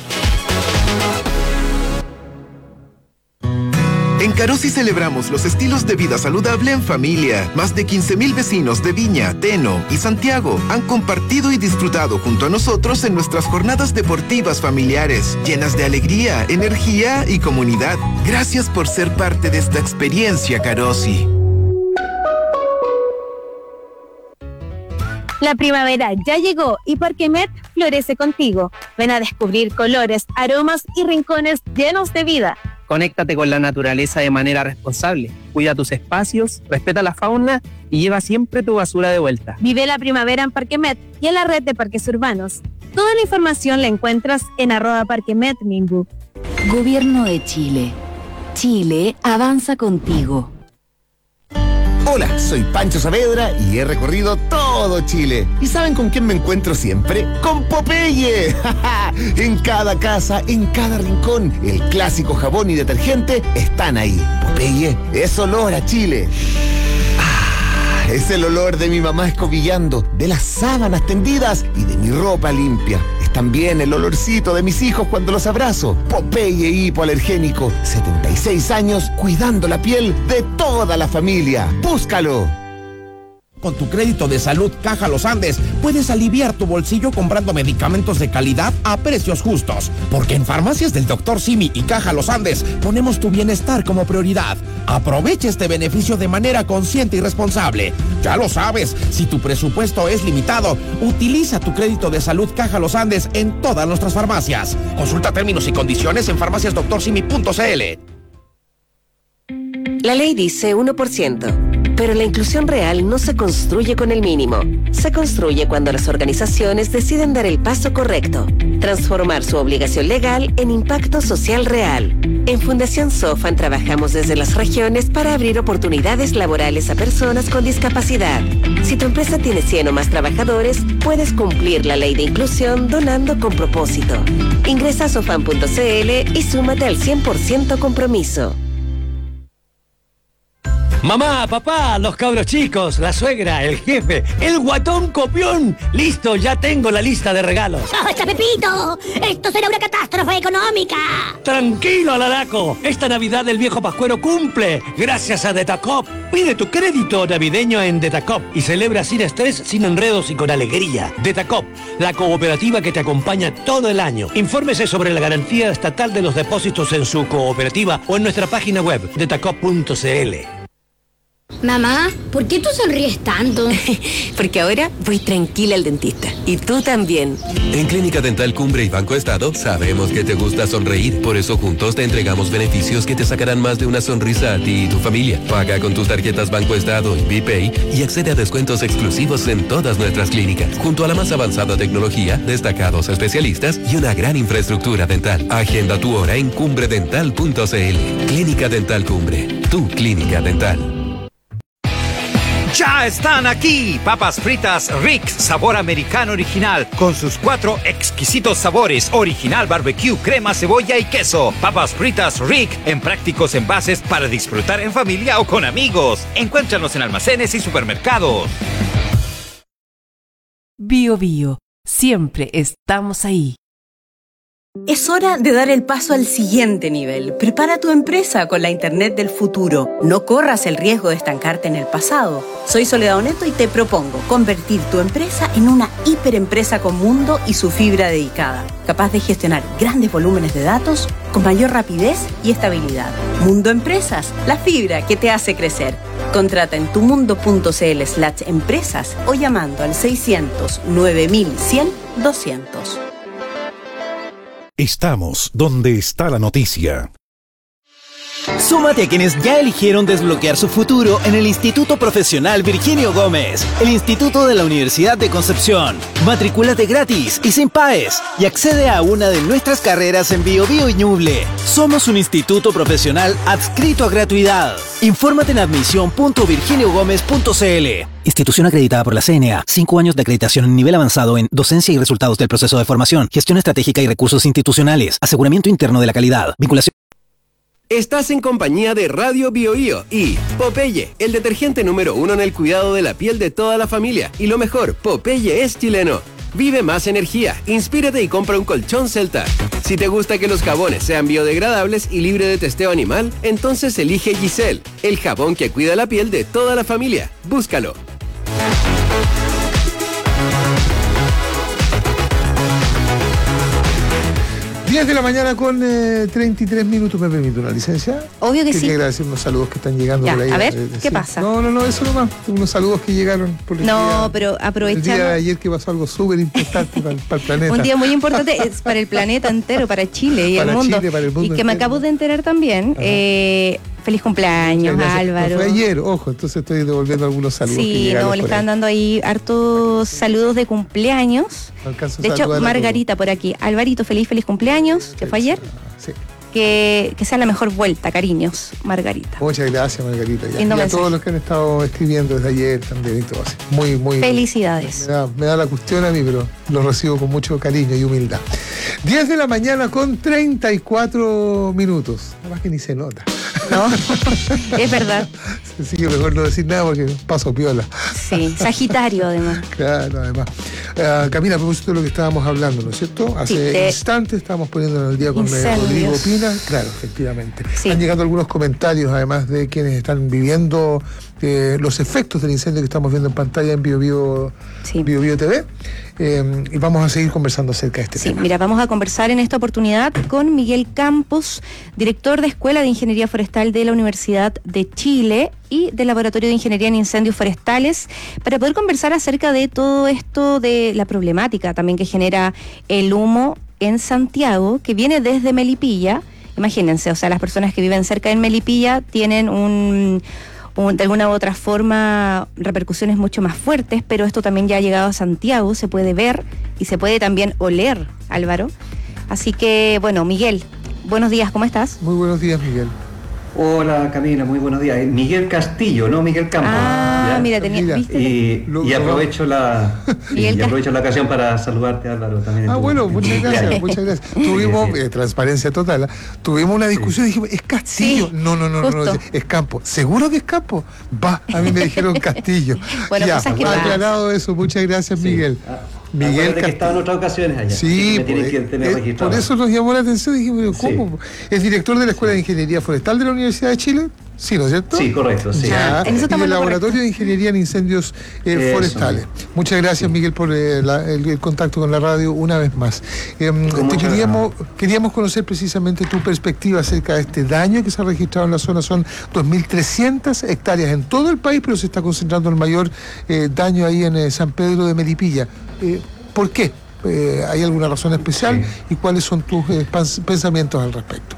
En Carosi celebramos los estilos de vida saludable en familia. Más de quince mil vecinos de Viña, Teno y Santiago han compartido y disfrutado junto a nosotros en nuestras jornadas deportivas familiares, llenas de alegría, energía y comunidad. Gracias por ser parte de esta experiencia, Carosi. La primavera ya llegó y Parquemet florece contigo. Ven a descubrir colores, aromas y rincones llenos de vida. Conéctate con la naturaleza de manera responsable. Cuida tus espacios, respeta la fauna y lleva siempre tu basura de vuelta. Vive la primavera en Parquemet y en la red de parques urbanos. Toda la información la encuentras en arroba Parquemet Minbu. Gobierno de Chile. Chile avanza contigo. Hola, soy Pancho Saavedra y he recorrido todo Chile. ¿Y saben con quién me encuentro siempre? ¡Con Popeye! En cada casa, en cada rincón, el clásico jabón y detergente están ahí. Popeye es olor a Chile. Ah, es el olor de mi mamá escobillando, de las sábanas tendidas y de mi ropa limpia. Es también el olorcito de mis hijos cuando los abrazo. Popeye hipoalergénico, setenta y seis años cuidando la piel de toda la familia. ¡Búscalo! Con tu crédito de salud Caja Los Andes puedes aliviar tu bolsillo comprando medicamentos de calidad a precios justos. Porque en Farmacias del doctor Simi y Caja Los Andes ponemos tu bienestar como prioridad. Aprovecha este beneficio de manera consciente y responsable. Ya lo sabes, si tu presupuesto es limitado, utiliza tu crédito de salud Caja Los Andes en todas nuestras farmacias. Consulta términos y condiciones en farmacias doctor simi punto c l. La ley dice uno por ciento. Pero la inclusión real no se construye con el mínimo. Se construye cuando las organizaciones deciden dar el paso correcto, transformar su obligación legal en impacto social real. En Fundación Sofan trabajamos desde las regiones para abrir oportunidades laborales a personas con discapacidad. Si tu empresa tiene cien o más trabajadores, puedes cumplir la ley de inclusión donando con propósito. Ingresa a sofan punto c l y súmate al cien por ciento compromiso. Mamá, papá, los cabros chicos, la suegra, el jefe, el guatón copión. Listo, ya tengo la lista de regalos. ¡Basta, Pepito! ¡Esto será una catástrofe económica! Tranquilo, Alaraco. Esta Navidad el viejo pascuero cumple. Gracias a Detacop. Pide tu crédito navideño en Detacop y celebra sin estrés, sin enredos y con alegría. Detacop, la cooperativa que te acompaña todo el año. Infórmese sobre la garantía estatal de los depósitos en su cooperativa o en nuestra página web, detacop punto c l. Mamá, ¿por qué tú sonríes tanto? Porque ahora voy tranquila al dentista. Y tú también. En Clínica Dental Cumbre y Banco Estado sabemos que te gusta sonreír. Por eso juntos te entregamos beneficios que te sacarán más de una sonrisa a ti y tu familia. Paga con tus tarjetas Banco Estado y BPay y accede a descuentos exclusivos en todas nuestras clínicas. Junto a la más avanzada tecnología, destacados especialistas y una gran infraestructura dental. Agenda tu hora en cumbre dental punto c l. Clínica Dental Cumbre. Tu clínica dental. ¡Ya están aquí! Papas fritas Rick, sabor americano original, con sus cuatro exquisitos sabores, original barbecue, crema, cebolla y queso. Papas fritas Rick, en prácticos envases para disfrutar en familia o con amigos. Encuéntranos en almacenes y supermercados. Bio Bio, siempre estamos ahí. Es hora de dar el paso al siguiente nivel. Prepara tu empresa con la Internet del futuro. No corras el riesgo de estancarte en el pasado. Soy Soledad Oneto y te propongo convertir tu empresa en una hiperempresa con mundo y su fibra dedicada, capaz de gestionar grandes volúmenes de datos con mayor rapidez y estabilidad. Mundo Empresas, la fibra que te hace crecer. Contrata en tumundo punto c l slash empresas o llamando al seiscientos nueve mil cien doscientos. Estamos donde está la noticia. Súmate a quienes ya eligieron desbloquear su futuro en el Instituto Profesional Virginio Gómez, el Instituto de la Universidad de Concepción. Matricúlate gratis y sin P A E S y accede a una de nuestras carreras en Bio Bio y Ñuble. Somos un instituto profesional adscrito a gratuidad. Infórmate en admisión punto virginio gómez punto c l. Institución acreditada por la C N A. Cinco años de acreditación en nivel avanzado en docencia y resultados del proceso de formación, gestión estratégica y recursos institucionales, aseguramiento interno de la calidad, vinculación. Estás en compañía de Radio Bio Bio y Popeye, el detergente número uno en el cuidado de la piel de toda la familia. Y lo mejor, Popeye es chileno. Vive más energía, inspírate y compra un colchón Celta. Si te gusta que los jabones sean biodegradables y libre de testeo animal, entonces elige Giselle, el jabón que cuida la piel de toda la familia. Búscalo. diez de la mañana con eh, treinta y tres minutos. ¿Me permite una licencia? Obvio que Quería sí. agradecer unos saludos que están llegando Ya, por ahí. a ver, eh, ¿qué sí. pasa? No, no, no, eso nomás. Unos saludos que llegaron por el No, día, pero el día de aprovechando. ayer que pasó algo súper importante para, para el planeta. Un día muy importante es para el planeta entero, para Chile y Para el mundo. Chile, para el mundo y que me entero. acabo de enterar también. Eh, feliz cumpleaños, Muchas gracias. Álvaro. No, fue ayer, ojo, entonces estoy devolviendo algunos saludos. que Sí, llegaron no, le por están ahí. dando ahí hartos saludos de cumpleaños. No alcanzo a De hecho, saludar a Margarita por aquí. Alvarito, feliz, feliz cumpleaños, que fue ayer. Sí. que, que sea la mejor vuelta. Cariños, Margarita. Muchas gracias, Margarita. Y, Lindo y a mensaje. todos los que han estado escribiendo desde ayer también y todo así. Muy, muy. Felicidades. Me da, me da la cuestión a mí, pero lo recibo con mucho cariño y humildad. diez de la mañana con treinta y cuatro minutos. Nada más que ni se nota. No, es verdad. Así que mejor no decir nada porque paso piola. Sí, Sagitario además. Claro, además. Uh, Camila, a propósito de lo que estábamos hablando, ¿no es cierto? Hace Sí, de... instantes estábamos poniéndonos al día con Incendios. Rodrigo Pina. Claro, efectivamente. Sí. Han llegado algunos comentarios, además de quienes están viviendo eh, los efectos del incendio que estamos viendo en pantalla en Bio Bio, sí. Bio Bio T V. Eh, y vamos a seguir conversando acerca de este Sí, tema. mira, vamos a conversar en esta oportunidad con Miguel Campos, director de Escuela de Ingeniería Forestal de la Universidad de Chile y del Laboratorio de Ingeniería en Incendios Forestales, para poder conversar acerca de todo esto, de la problemática también que genera el humo en Santiago, que viene desde Melipilla. Imagínense, o sea, las personas que viven cerca de Melipilla tienen un... Un, de alguna u otra forma repercusiones mucho más fuertes, pero esto también ya ha llegado a Santiago, se puede ver y se puede también oler, Álvaro. Así que, bueno, Miguel, buenos días, ¿cómo estás? Muy buenos días, Miguel. Hola Camila, muy buenos días. Miguel Castillo, no Miguel Campos. Ah, ¿ya? mira, tenía, ¿viste? Y, y aprovecho la y, y aprovecho la ocasión para saludarte, Álvaro, también. Ah, tu, bueno, muchas gracias, cumpleaños. muchas gracias. Tuvimos, eh, transparencia total, ¿eh? Tuvimos una discusión y dijimos, ¿es Castillo? Sí, no, no, no, no, no, justo. es Campos. ¿Seguro que es Campos? Va, a mí me dijeron Castillo. Bueno, ya, cosas que aclarado eso, muchas gracias, Sí. Miguel. Ah, Miguel Acuérdate que estaba en otras ocasiones allá. Sí, me tienes pues, que tener eh, registrado. por eso nos llamó la atención y dijimos, ¿cómo? Es director de la Escuela de Ingeniería Forestal de la Universidad de Chile. Sí, ¿no es cierto? Sí, correcto, sí. Ya, Ah, en eso y estamos el en lo Laboratorio correcto. de Ingeniería en Incendios eh, Eso, Forestales. Miguel. Muchas gracias, Miguel, por eh, la- el, el contacto con la radio una vez más. Eh, te muchas queríamos, queríamos conocer precisamente tu perspectiva acerca de este daño que se ha registrado en la zona. Son dos mil trescientas hectáreas en todo el país, pero se está concentrando el mayor eh, daño ahí en eh, San Pedro de Melipilla. Eh, ¿Por qué? Eh, ¿Hay alguna razón especial? Sí. ¿Y cuáles son tus eh, pens- pensamientos al respecto?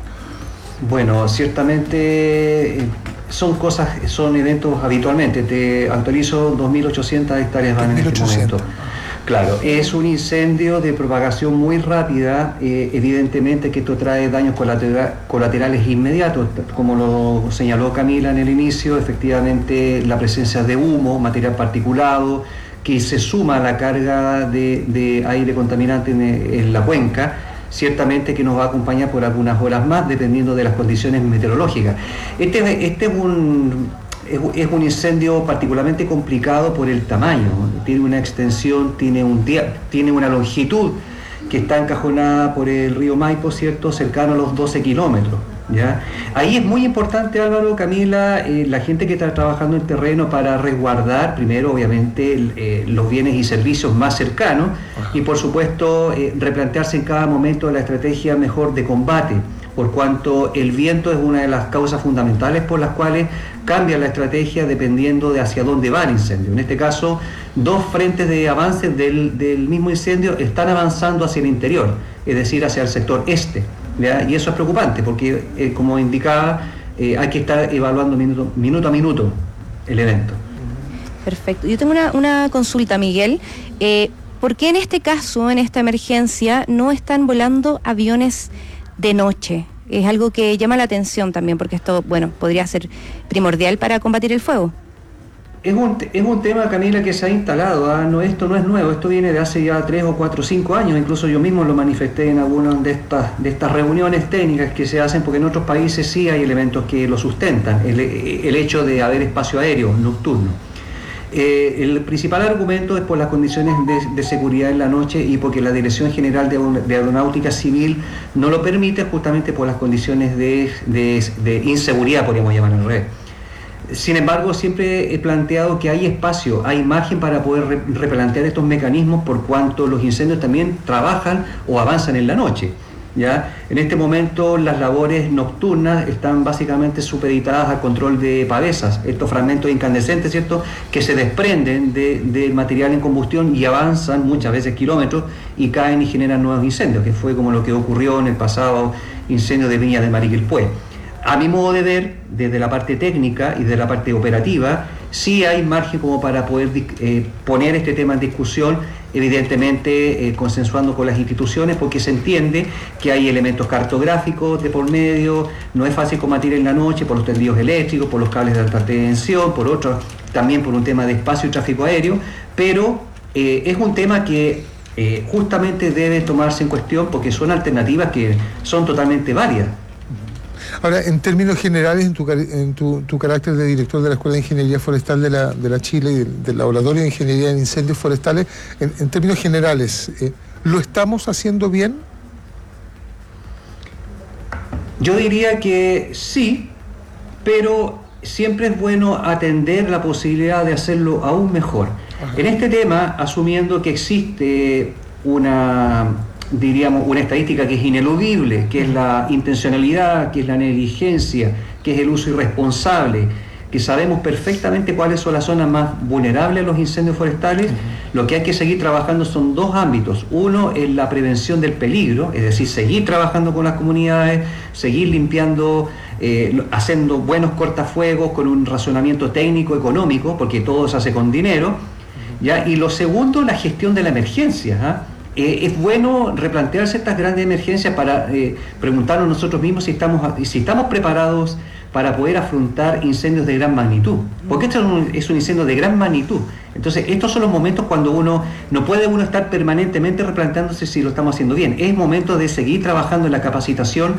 Bueno, ciertamente eh, son cosas, son eventos habitualmente. Te actualizo, dos mil ochocientas hectáreas van en este momento. Claro, es un incendio de propagación muy rápida, eh, evidentemente que esto trae daños colatera- colaterales inmediatos, como lo señaló Camila en el inicio, efectivamente la presencia de humo, material particulado, que se suma a la carga de, de aire contaminante en, en la cuenca, ciertamente que nos va a acompañar por algunas horas más, dependiendo de las condiciones meteorológicas. Este, este es un... Es, es un incendio particularmente complicado por el tamaño, tiene una extensión, tiene, un dia- tiene una longitud que está encajonada por el río Maipo, ¿cierto?, cercano a los doce kilómetros. ¿Ya? Ahí es muy importante, Álvaro, Camila, eh, la gente que está trabajando en terreno para resguardar, primero, obviamente, el, eh, los bienes y servicios más cercanos y, por supuesto, eh, replantearse en cada momento la estrategia mejor de combate, por cuanto el viento es una de las causas fundamentales por las cuales cambia la estrategia dependiendo de hacia dónde va el incendio. En este caso, dos frentes de avance del, del mismo incendio están avanzando hacia el interior, es decir, hacia el sector este. ¿Ya? Y eso es preocupante porque, eh, como indicaba, eh, hay que estar evaluando minuto, minuto a minuto el evento. Perfecto. Yo tengo una, una consulta, Miguel. Eh, ¿Por qué en este caso, en esta emergencia, no están volando aviones de noche? Es algo que llama la atención también, porque esto, bueno, podría ser primordial para combatir el fuego. Es un, es un tema, Camila, que se ha instalado. ¿ah? No, esto no es nuevo, esto viene de hace ya tres o cuatro o cinco años. Incluso yo mismo lo manifesté en algunas de estas, de estas reuniones técnicas que se hacen, porque en otros países sí hay elementos que lo sustentan. El, el hecho de haber espacio aéreo nocturno. Eh, el principal argumento es por las condiciones de, de seguridad en la noche y porque la Dirección General de, de Aeronáutica Civil no lo permite, justamente por las condiciones de, de, de inseguridad, podríamos llamar en red. Sin embargo, siempre he planteado que hay espacio, hay margen para poder re replantear estos mecanismos, por cuanto los incendios también trabajan o avanzan en la noche. ¿Ya? En este momento las labores nocturnas están básicamente supeditadas al control de pavesas, estos fragmentos incandescentes, ¿cierto?, que se desprenden del de material en combustión y avanzan muchas veces kilómetros y caen y generan nuevos incendios, que fue como lo que ocurrió en el pasado incendio de Viña del Mar y Quilpué. a mi modo de ver, desde la parte técnica y de la parte operativa, sí hay margen como para poder eh, poner este tema en discusión, evidentemente eh, consensuando con las instituciones, porque se entiende que hay elementos cartográficos de por medio, no es fácil combatir en la noche por los tendidos eléctricos, por los cables de alta tensión, por otros, también por un tema de espacio y tráfico aéreo, pero eh, es un tema que eh, justamente debe tomarse en cuestión porque son alternativas que son totalmente válidas. Ahora, en términos generales, en tu, en tu, tu carácter de director de la Escuela de Ingeniería Forestal de la, de la Chile y del, del Laboratorio de Ingeniería en Incendios Forestales, en, en términos generales, eh, ¿lo estamos haciendo bien? Yo diría que sí, pero siempre es bueno atender la posibilidad de hacerlo aún mejor. Ajá. En este tema, asumiendo que existe una... diríamos, una estadística que es ineludible, que es la intencionalidad, que es la negligencia, que es el uso irresponsable, que sabemos perfectamente cuáles son las zonas más vulnerables a los incendios forestales. Uh-huh. Lo que hay que seguir trabajando son dos ámbitos. Uno es la prevención del peligro, es decir, seguir trabajando con las comunidades, seguir limpiando, eh, haciendo buenos cortafuegos con un razonamiento técnico, económico, porque todo se hace con dinero. Uh-huh. ¿Ya? Y lo segundo, la gestión de la emergencia, ¿eh? Eh, es bueno replantearse estas grandes emergencias para eh, preguntarnos nosotros mismos si estamos, si estamos preparados para poder afrontar incendios de gran magnitud. Porque esto es un, es un incendio de gran magnitud. Entonces, estos son los momentos cuando uno no puede uno estar permanentemente replanteándose si lo estamos haciendo bien. Es momento de seguir trabajando en la capacitación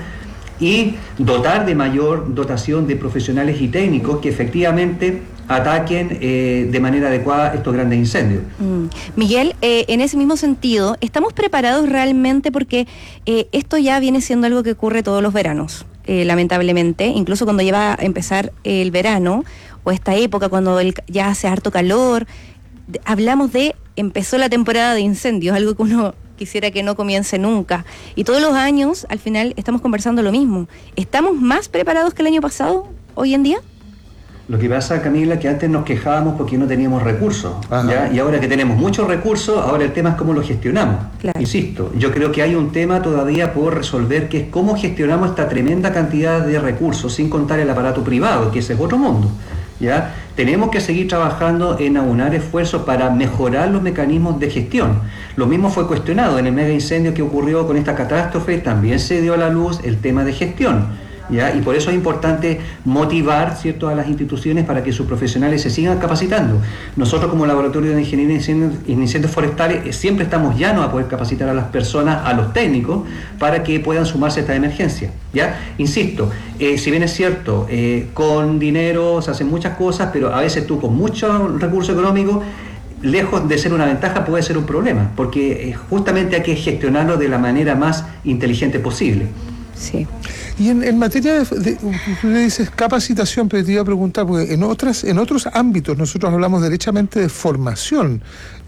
y dotar de mayor dotación de profesionales y técnicos que efectivamente ataquen eh, de manera adecuada estos grandes incendios. Mm. Miguel, eh, en ese mismo sentido, ¿estamos preparados realmente? Porque eh, esto ya viene siendo algo que ocurre todos los veranos, eh, lamentablemente, incluso cuando lleva a empezar el verano, o esta época cuando el, ya hace harto calor, de, hablamos de empezó la temporada de incendios, algo que uno quisiera que no comience nunca. Y todos los años, al final, estamos conversando lo mismo. ¿Estamos más preparados que el año pasado, hoy en día? Lo que pasa, Camila, que antes nos quejábamos porque no teníamos recursos, ¿ya? Y ahora que tenemos muchos recursos, ahora el tema es cómo los gestionamos. Claro. Insisto, yo creo que hay un tema todavía por resolver, que es cómo gestionamos esta tremenda cantidad de recursos, sin contar el aparato privado, que ese es otro mundo, ¿ya? Tenemos que seguir trabajando en aunar esfuerzos para mejorar los mecanismos de gestión. Lo mismo fue cuestionado en el mega incendio que ocurrió con esta catástrofe, también se dio a la luz el tema de gestión. ¿Ya? Y por eso es importante motivar, ¿cierto?, a las instituciones para que sus profesionales se sigan capacitando. Nosotros como Laboratorio de Ingeniería en Incendios Forestales siempre estamos llanos a poder capacitar a las personas, a los técnicos, para que puedan sumarse a esta emergencia, ¿ya? Insisto, eh, si bien es cierto, eh, con dinero se hacen muchas cosas, pero a veces tú con mucho recurso económico, lejos de ser una ventaja, puede ser un problema, porque eh, justamente hay que gestionarlo de la manera más inteligente posible. Sí. Y en, en materia de, de, tú le dices capacitación, pero te iba a preguntar, porque en otras, en otros ámbitos nosotros hablamos derechamente de formación,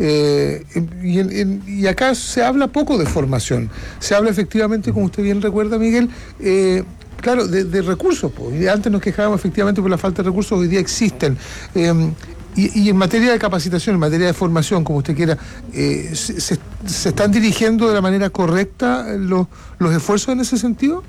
eh, y, en, y acá se habla poco de formación, se habla efectivamente, como usted bien recuerda, Miguel, eh, claro, de, de recursos, pues. Antes nos quejábamos efectivamente por la falta de recursos, hoy día existen. Eh, y, y en materia de capacitación, en materia de formación, como usted quiera, eh, se, se, ¿se están dirigiendo de la manera correcta los, los esfuerzos en ese sentido?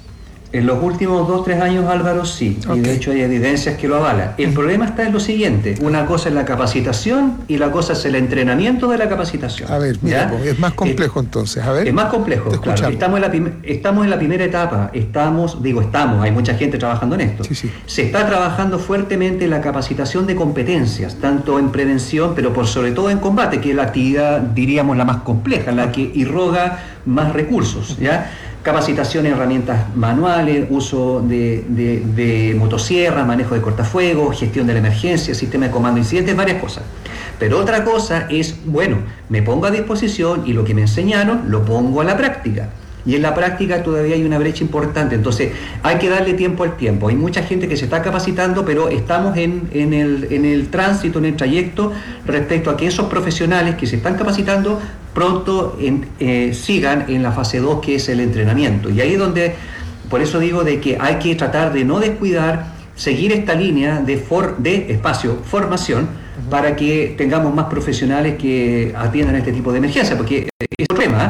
En los últimos dos, tres años, Álvaro, sí. Okay. Y de hecho hay evidencias que lo avalan. El problema está en lo siguiente. Una cosa es la capacitación y la cosa es el entrenamiento de la capacitación. A ver, mira, es más complejo eh, entonces. A ver. Es más complejo, claro. Estamos en, la prim- estamos en la primera etapa. Estamos, digo estamos, hay mucha gente trabajando en esto. Sí, sí. Se está trabajando fuertemente en la capacitación de competencias, tanto en prevención, pero por sobre todo en combate, que es la actividad, diríamos, la más compleja, la que irroga más recursos, ¿ya? Capacitación en herramientas manuales, uso de, de, de motosierras, manejo de cortafuegos, gestión de la emergencia, sistema de comando de incidentes, varias cosas. Pero otra cosa es, bueno, me pongo a disposición y lo que me enseñaron lo pongo a la práctica. Y en la práctica todavía hay una brecha importante, entonces hay que darle tiempo al tiempo. Hay mucha gente que se está capacitando, pero estamos en, en, el, en el tránsito, en el trayecto, respecto a que esos profesionales que se están capacitando pronto en, eh, sigan en la fase dos, que es el entrenamiento. Y ahí es donde, por eso digo de que hay que tratar de no descuidar, seguir esta línea de, for, de espacio, formación, uh-huh, para que tengamos más profesionales que atiendan este tipo de emergencia, porque es un problema.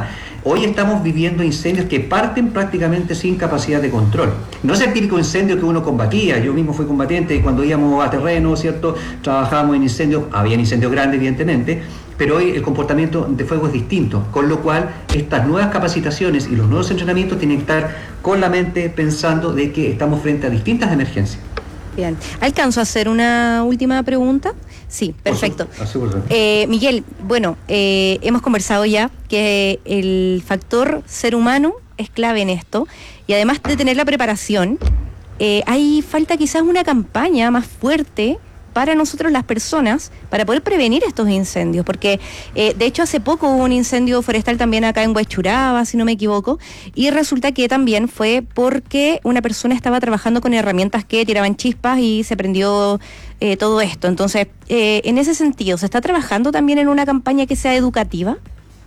Hoy estamos viviendo incendios que parten prácticamente sin capacidad de control. No es el típico incendio que uno combatía. Yo mismo fui combatiente cuando íbamos a terreno, ¿cierto? Trabajábamos en incendios, había incendios grandes evidentemente, pero hoy el comportamiento de fuego es distinto, con lo cual estas nuevas capacitaciones y los nuevos entrenamientos tienen que estar con la mente pensando de que estamos frente a distintas emergencias. Bien, ¿alcanzo a hacer una última pregunta? Sí, perfecto. Eh, Miguel, bueno, eh, hemos conversado ya que el factor ser humano es clave en esto, y además de tener la preparación, eh, hay falta quizás una campaña más fuerte para nosotros las personas, para poder prevenir estos incendios, porque eh, de hecho hace poco hubo un incendio forestal también acá en Huechuraba, si no me equivoco, y resulta que también fue porque una persona estaba trabajando con herramientas que tiraban chispas y se prendió eh, todo esto. Entonces, eh, en ese sentido, ¿se está trabajando también en una campaña que sea educativa?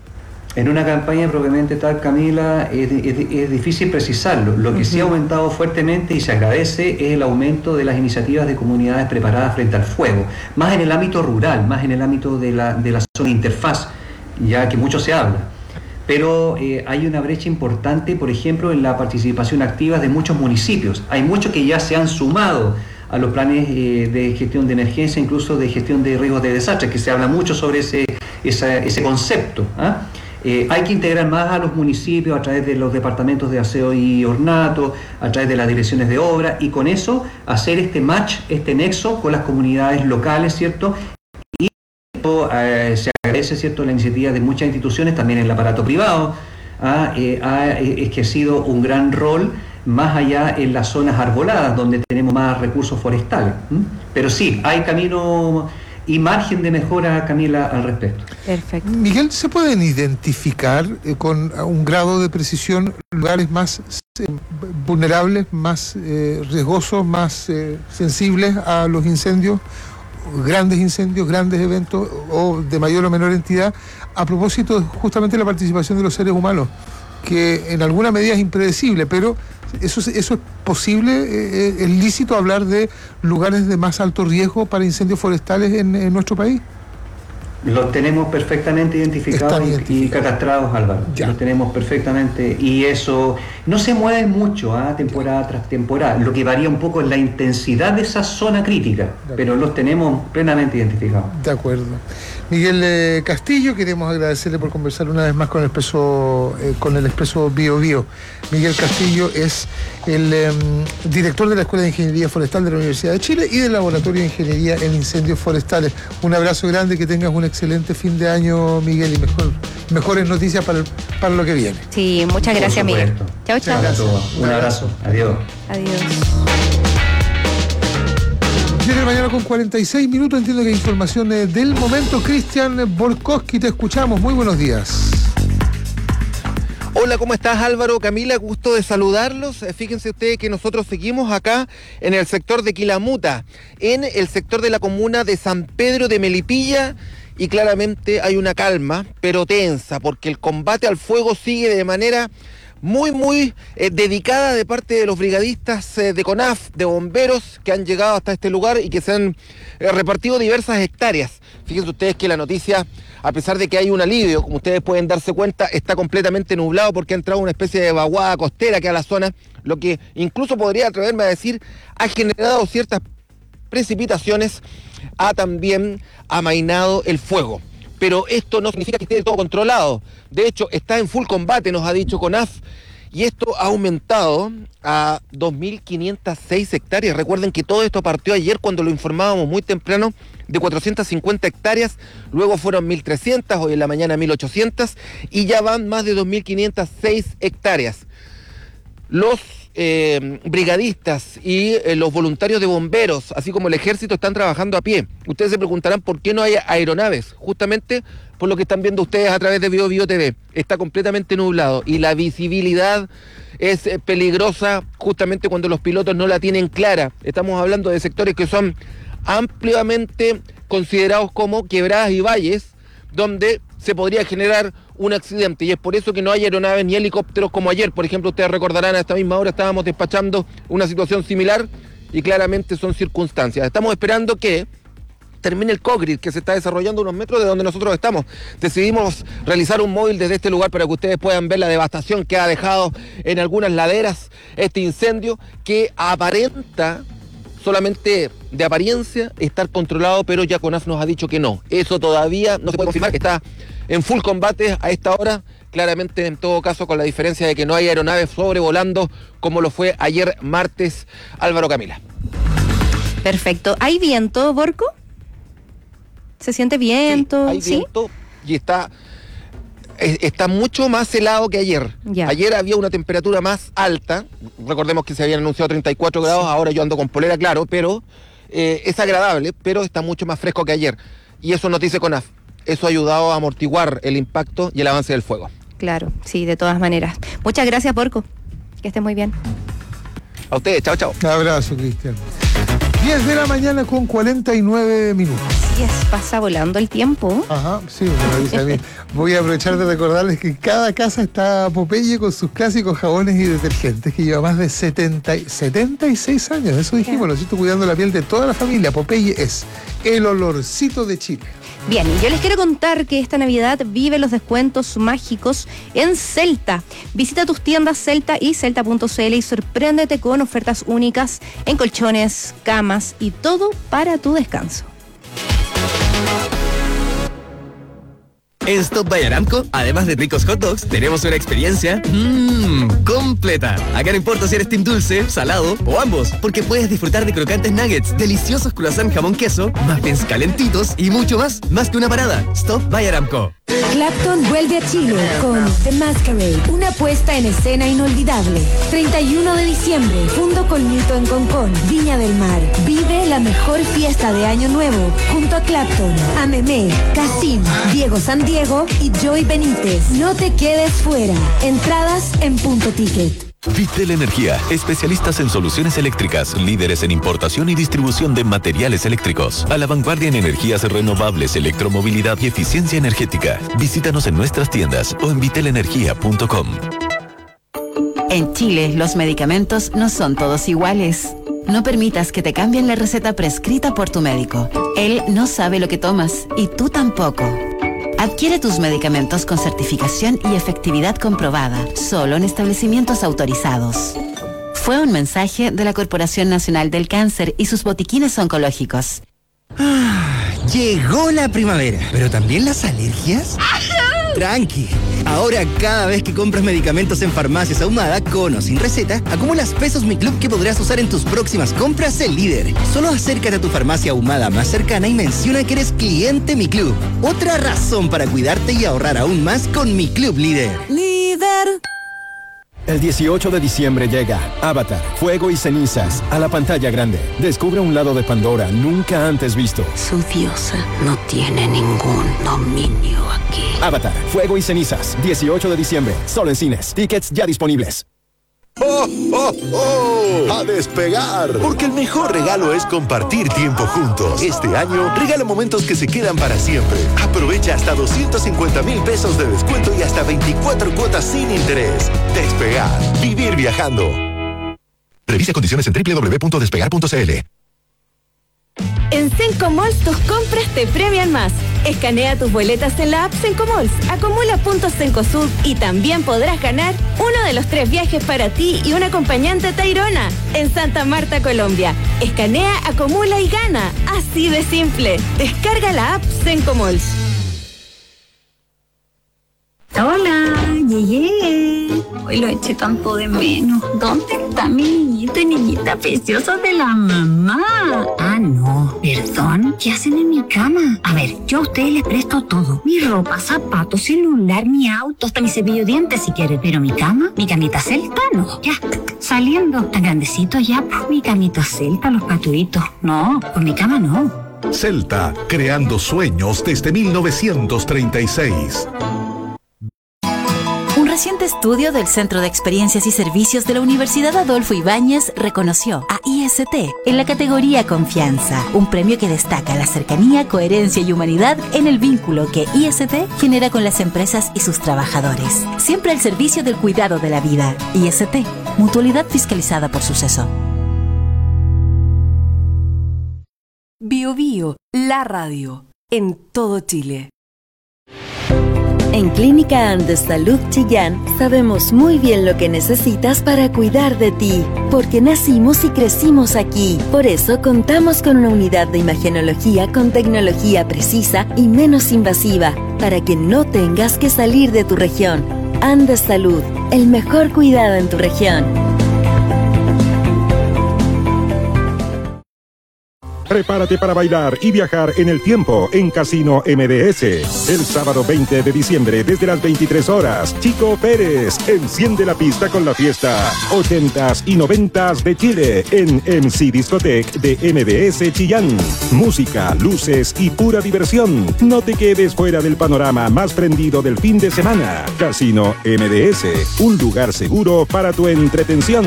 En una campaña propiamente tal, Camila, es, es, es difícil precisarlo. Lo que uh-huh. sí ha aumentado fuertemente y se agradece es el aumento de las iniciativas de comunidades preparadas frente al fuego, más en el ámbito rural, más en el ámbito de la, de la zona de interfaz, ya que mucho se habla. Pero eh, hay una brecha importante, por ejemplo, en la participación activa de muchos municipios. Hay muchos que ya se han sumado a los planes eh, de gestión de emergencia, incluso de gestión de riesgos de desastre, que se habla mucho sobre ese, esa, ese concepto, ¿ah? Eh, hay que integrar más a los municipios a través de los departamentos de aseo y ornato, a través de las direcciones de obra, y con eso hacer este match, este nexo con las comunidades locales, ¿cierto? Y eh, se agradece, ¿cierto?, la iniciativa de muchas instituciones, también en el aparato privado, ha, eh, ha ejercido un gran rol más allá en las zonas arboladas, donde tenemos más recursos forestales. ¿Mm? Pero sí, hay camino y margen de mejora, Camila, al respecto. Perfecto. Miguel, ¿se pueden identificar eh, con un grado de precisión lugares más eh, vulnerables, más eh, riesgosos, más eh, sensibles a los incendios, grandes incendios, grandes eventos o de mayor o menor entidad, a propósito justamente de la participación de los seres humanos, que en alguna medida es impredecible, pero ¿Eso, ¿Eso es posible? Eh, ¿Es lícito hablar de lugares de más alto riesgo para incendios forestales en, en nuestro país? Los tenemos perfectamente identificados y, y catastrados, Álvaro. Ya. Los tenemos perfectamente. Y eso no se mueve mucho, ¿eh? temporada tras temporada. Lo que varía un poco es la intensidad de esa zona crítica, pero los tenemos plenamente identificados. De acuerdo. Miguel eh, Castillo, queremos agradecerle por conversar una vez más con el Expreso, eh, con el Expreso Bio Bio. Miguel Castillo es el eh, director de la Escuela de Ingeniería Forestal de la Universidad de Chile y del Laboratorio de Ingeniería en Incendios Forestales. Un abrazo grande, que tengas un excelente fin de año, Miguel, y mejor, mejores noticias para, el, para lo que viene. Sí, muchas gracias, Miguel. Chao, chao. Un abrazo. Adiós. Adiós. diez de la mañana con cuarenta y seis minutos, entiendo que hay información eh, del momento. Cristian Borkowski, te escuchamos. Muy buenos días. Hola, ¿cómo estás, Álvaro? Camila, gusto de saludarlos. Fíjense ustedes que nosotros seguimos acá en el sector de Quilamuta, en el sector de la comuna de San Pedro de Melipilla, y claramente hay una calma, pero tensa, porque el combate al fuego sigue de manera muy, muy eh, dedicada de parte de los brigadistas eh, de CONAF, de bomberos, que han llegado hasta este lugar y que se han eh, repartido diversas hectáreas. Fíjense ustedes que la noticia, a pesar de que hay un alivio, como ustedes pueden darse cuenta, está completamente nublado porque ha entrado una especie de vaguada costera que a la zona, lo que incluso podría atreverme a decir ha generado ciertas precipitaciones, ha también amainado el fuego. Pero esto no significa que esté todo controlado. De hecho, está en full combate, nos ha dicho CONAF, y esto ha aumentado a dos mil quinientas seis hectáreas. Recuerden que todo esto partió ayer cuando lo informábamos muy temprano, de cuatrocientas cincuenta hectáreas, luego fueron mil trescientas, hoy en la mañana mil ochocientas, y ya van más de dos mil quinientas seis hectáreas. Los eh, brigadistas y eh, los voluntarios de bomberos, así como el ejército, están trabajando a pie. Ustedes se preguntarán por qué no hay aeronaves. Justamente por lo que están viendo ustedes a través de Bio Bio T V. Está completamente nublado y la visibilidad es eh, peligrosa justamente cuando los pilotos no la tienen clara. Estamos hablando de sectores que son ampliamente considerados como quebradas y valles, donde se podría generar un accidente, y es por eso que no hay aeronaves ni helicópteros como ayer. Por ejemplo, ustedes recordarán, a esta misma hora estábamos despachando una situación similar y claramente son circunstancias. Estamos esperando que termine el Cogrid, que se está desarrollando unos metros de donde nosotros estamos. Decidimos realizar un móvil desde este lugar para que ustedes puedan ver la devastación que ha dejado en algunas laderas este incendio, que aparenta, solamente de apariencia, estar controlado, pero Yaconaf nos ha dicho que no. Eso todavía no se puede confirmar, que está en full combate a esta hora, claramente en todo caso con la diferencia de que no hay aeronaves sobrevolando como lo fue ayer martes. Álvaro, Camila. Perfecto. ¿Hay viento, Borco? ¿Se siente viento? Sí, hay ¿Sí? viento y está, está mucho más helado que ayer. Ya. Ayer había una temperatura más alta, recordemos que se habían anunciado treinta y cuatro grados, sí. Ahora yo ando con polera, claro, pero eh, es agradable, pero está mucho más fresco que ayer. Y eso nos dice CONAF. Eso ha ayudado a amortiguar el impacto y el avance del fuego. Claro, sí, de todas maneras. Muchas gracias, Borco. Que estés muy bien. A ustedes, chao, chao. Un abrazo, Cristian. diez de la mañana con cuarenta y nueve minutos. Así es, pasa volando el tiempo. Ajá, sí, me lo dice a mí. Voy a aprovechar de recordarles que en cada casa está Popeye con sus clásicos jabones y detergentes, que lleva más de setenta, setenta y seis años. Eso dijimos, lo siento, cuidando la piel de toda la familia. Popeye es el olorcito de Chile. Bien, y yo les quiero contar que esta Navidad vive los descuentos mágicos en Celta. Visita tus tiendas Celta y celta punto c l y sorpréndete con ofertas únicas en colchones, camas y todo para tu descanso. En Stop by Aramco, además de ricos hot dogs, tenemos una experiencia mmm, completa. Acá no importa si eres team dulce, salado o ambos, porque puedes disfrutar de crocantes nuggets, deliciosos croissant jamón queso, muffins calentitos y mucho más, más que una parada. Stop by Aramco. Clapton vuelve a Chile con The Masquerade, una puesta en escena inolvidable. treinta y uno de diciembre, Fundo Colmito en Concón, Viña del Mar. Vive la mejor fiesta de Año Nuevo junto a Clapton, Amemé, Cassim, Diego Sandiego y Joy Benítez. No te quedes fuera. Entradas en Punto Ticket. Vitel Energía, especialistas en soluciones eléctricas, líderes en importación y distribución de materiales eléctricos, a la vanguardia en energías renovables, electromovilidad y eficiencia energética. Visítanos en nuestras tiendas o en vitel energía punto com. En Chile, los medicamentos no son todos iguales. No permitas que te cambien la receta prescrita por tu médico. Él no sabe lo que tomas y tú tampoco. Adquiere tus medicamentos con certificación y efectividad comprobada, solo en establecimientos autorizados. Fue un mensaje de la Corporación Nacional del Cáncer y sus botiquines oncológicos. Ah, llegó la primavera, pero también las alergias. Tranqui, ahora cada vez que compras medicamentos en Farmacias Ahumada, con o sin receta, acumulas pesos Mi Club que podrás usar en tus próximas compras en Líder. Solo acércate a tu farmacia Ahumada más cercana y menciona que eres cliente Mi Club. Otra razón para cuidarte y ahorrar aún más con Mi Club Líder. Líder. El dieciocho de diciembre llega Avatar, Fuego y Cenizas a la pantalla grande. Descubre un lado de Pandora nunca antes visto. Su diosa no tiene ningún dominio aquí. Avatar, Fuego y Cenizas, dieciocho de diciembre, solo en cines. Tickets ya disponibles. ¡Oh, oh, oh! ¡A despegar! Porque el mejor regalo es compartir tiempo juntos. Este año, regala momentos que se quedan para siempre. Aprovecha hasta doscientos cincuenta mil pesos de descuento y hasta veinticuatro cuotas sin interés. Despegar. Vivir viajando. Revisa condiciones en doble u doble u doble u punto despegar punto c l. En Sencomalls tus compras te premian más. Escanea tus boletas en la app Sencomalls, acumula puntos Cencosud y también podrás ganar uno de los tres viajes para ti y un acompañante a Tayrona en Santa Marta, Colombia. Escanea, acumula y gana. Así de simple. Descarga la app Sencomalls. Hola, llegué. Hoy lo eché tanto de menos. ¿Dónde está mi niñito y niñita preciosa de la mamá? Ah, no, perdón. ¿Qué hacen en mi cama? A ver, yo a ustedes les presto todo. Mi ropa, zapatos, celular, mi auto, hasta mi cepillo de dientes si quieren. Pero mi cama, mi camita celta, no. Ya, saliendo. Tan grandecito ya, pues mi camita celta, los paturitos. No, por mi cama no. Celta, creando sueños desde mil novecientos treinta y seis. Un reciente estudio del Centro de Experiencias y Servicios de la Universidad Adolfo Ibáñez reconoció a I S T en la categoría Confianza, un premio que destaca la cercanía, coherencia y humanidad en el vínculo que I S T genera con las empresas y sus trabajadores. Siempre al servicio del cuidado de la vida. I S T, mutualidad fiscalizada por Suceso. Bio Bio, la radio, en todo Chile. En Clínica Andes Salud Chillán sabemos muy bien lo que necesitas para cuidar de ti, porque nacimos y crecimos aquí. Por eso contamos con una unidad de imagenología con tecnología precisa y menos invasiva, para que no tengas que salir de tu región. Andes Salud, el mejor cuidado en tu región. Prepárate para bailar y viajar en el tiempo en Casino M D S. El sábado veinte de diciembre desde las veintitrés horas, Chico Pérez enciende la pista con la fiesta ochentas y noventas de Chile en M C Discotec de M D S Chillán. Música, luces y pura diversión. No te quedes fuera del panorama más prendido del fin de semana. Casino M D S, un lugar seguro para tu entretención.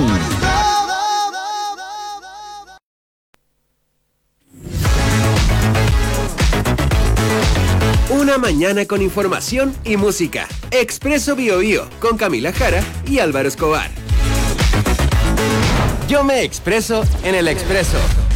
Una mañana con información y música. Expreso Bio Bio con Camila Jara y Álvaro Escobar. Yo me expreso en el Expreso.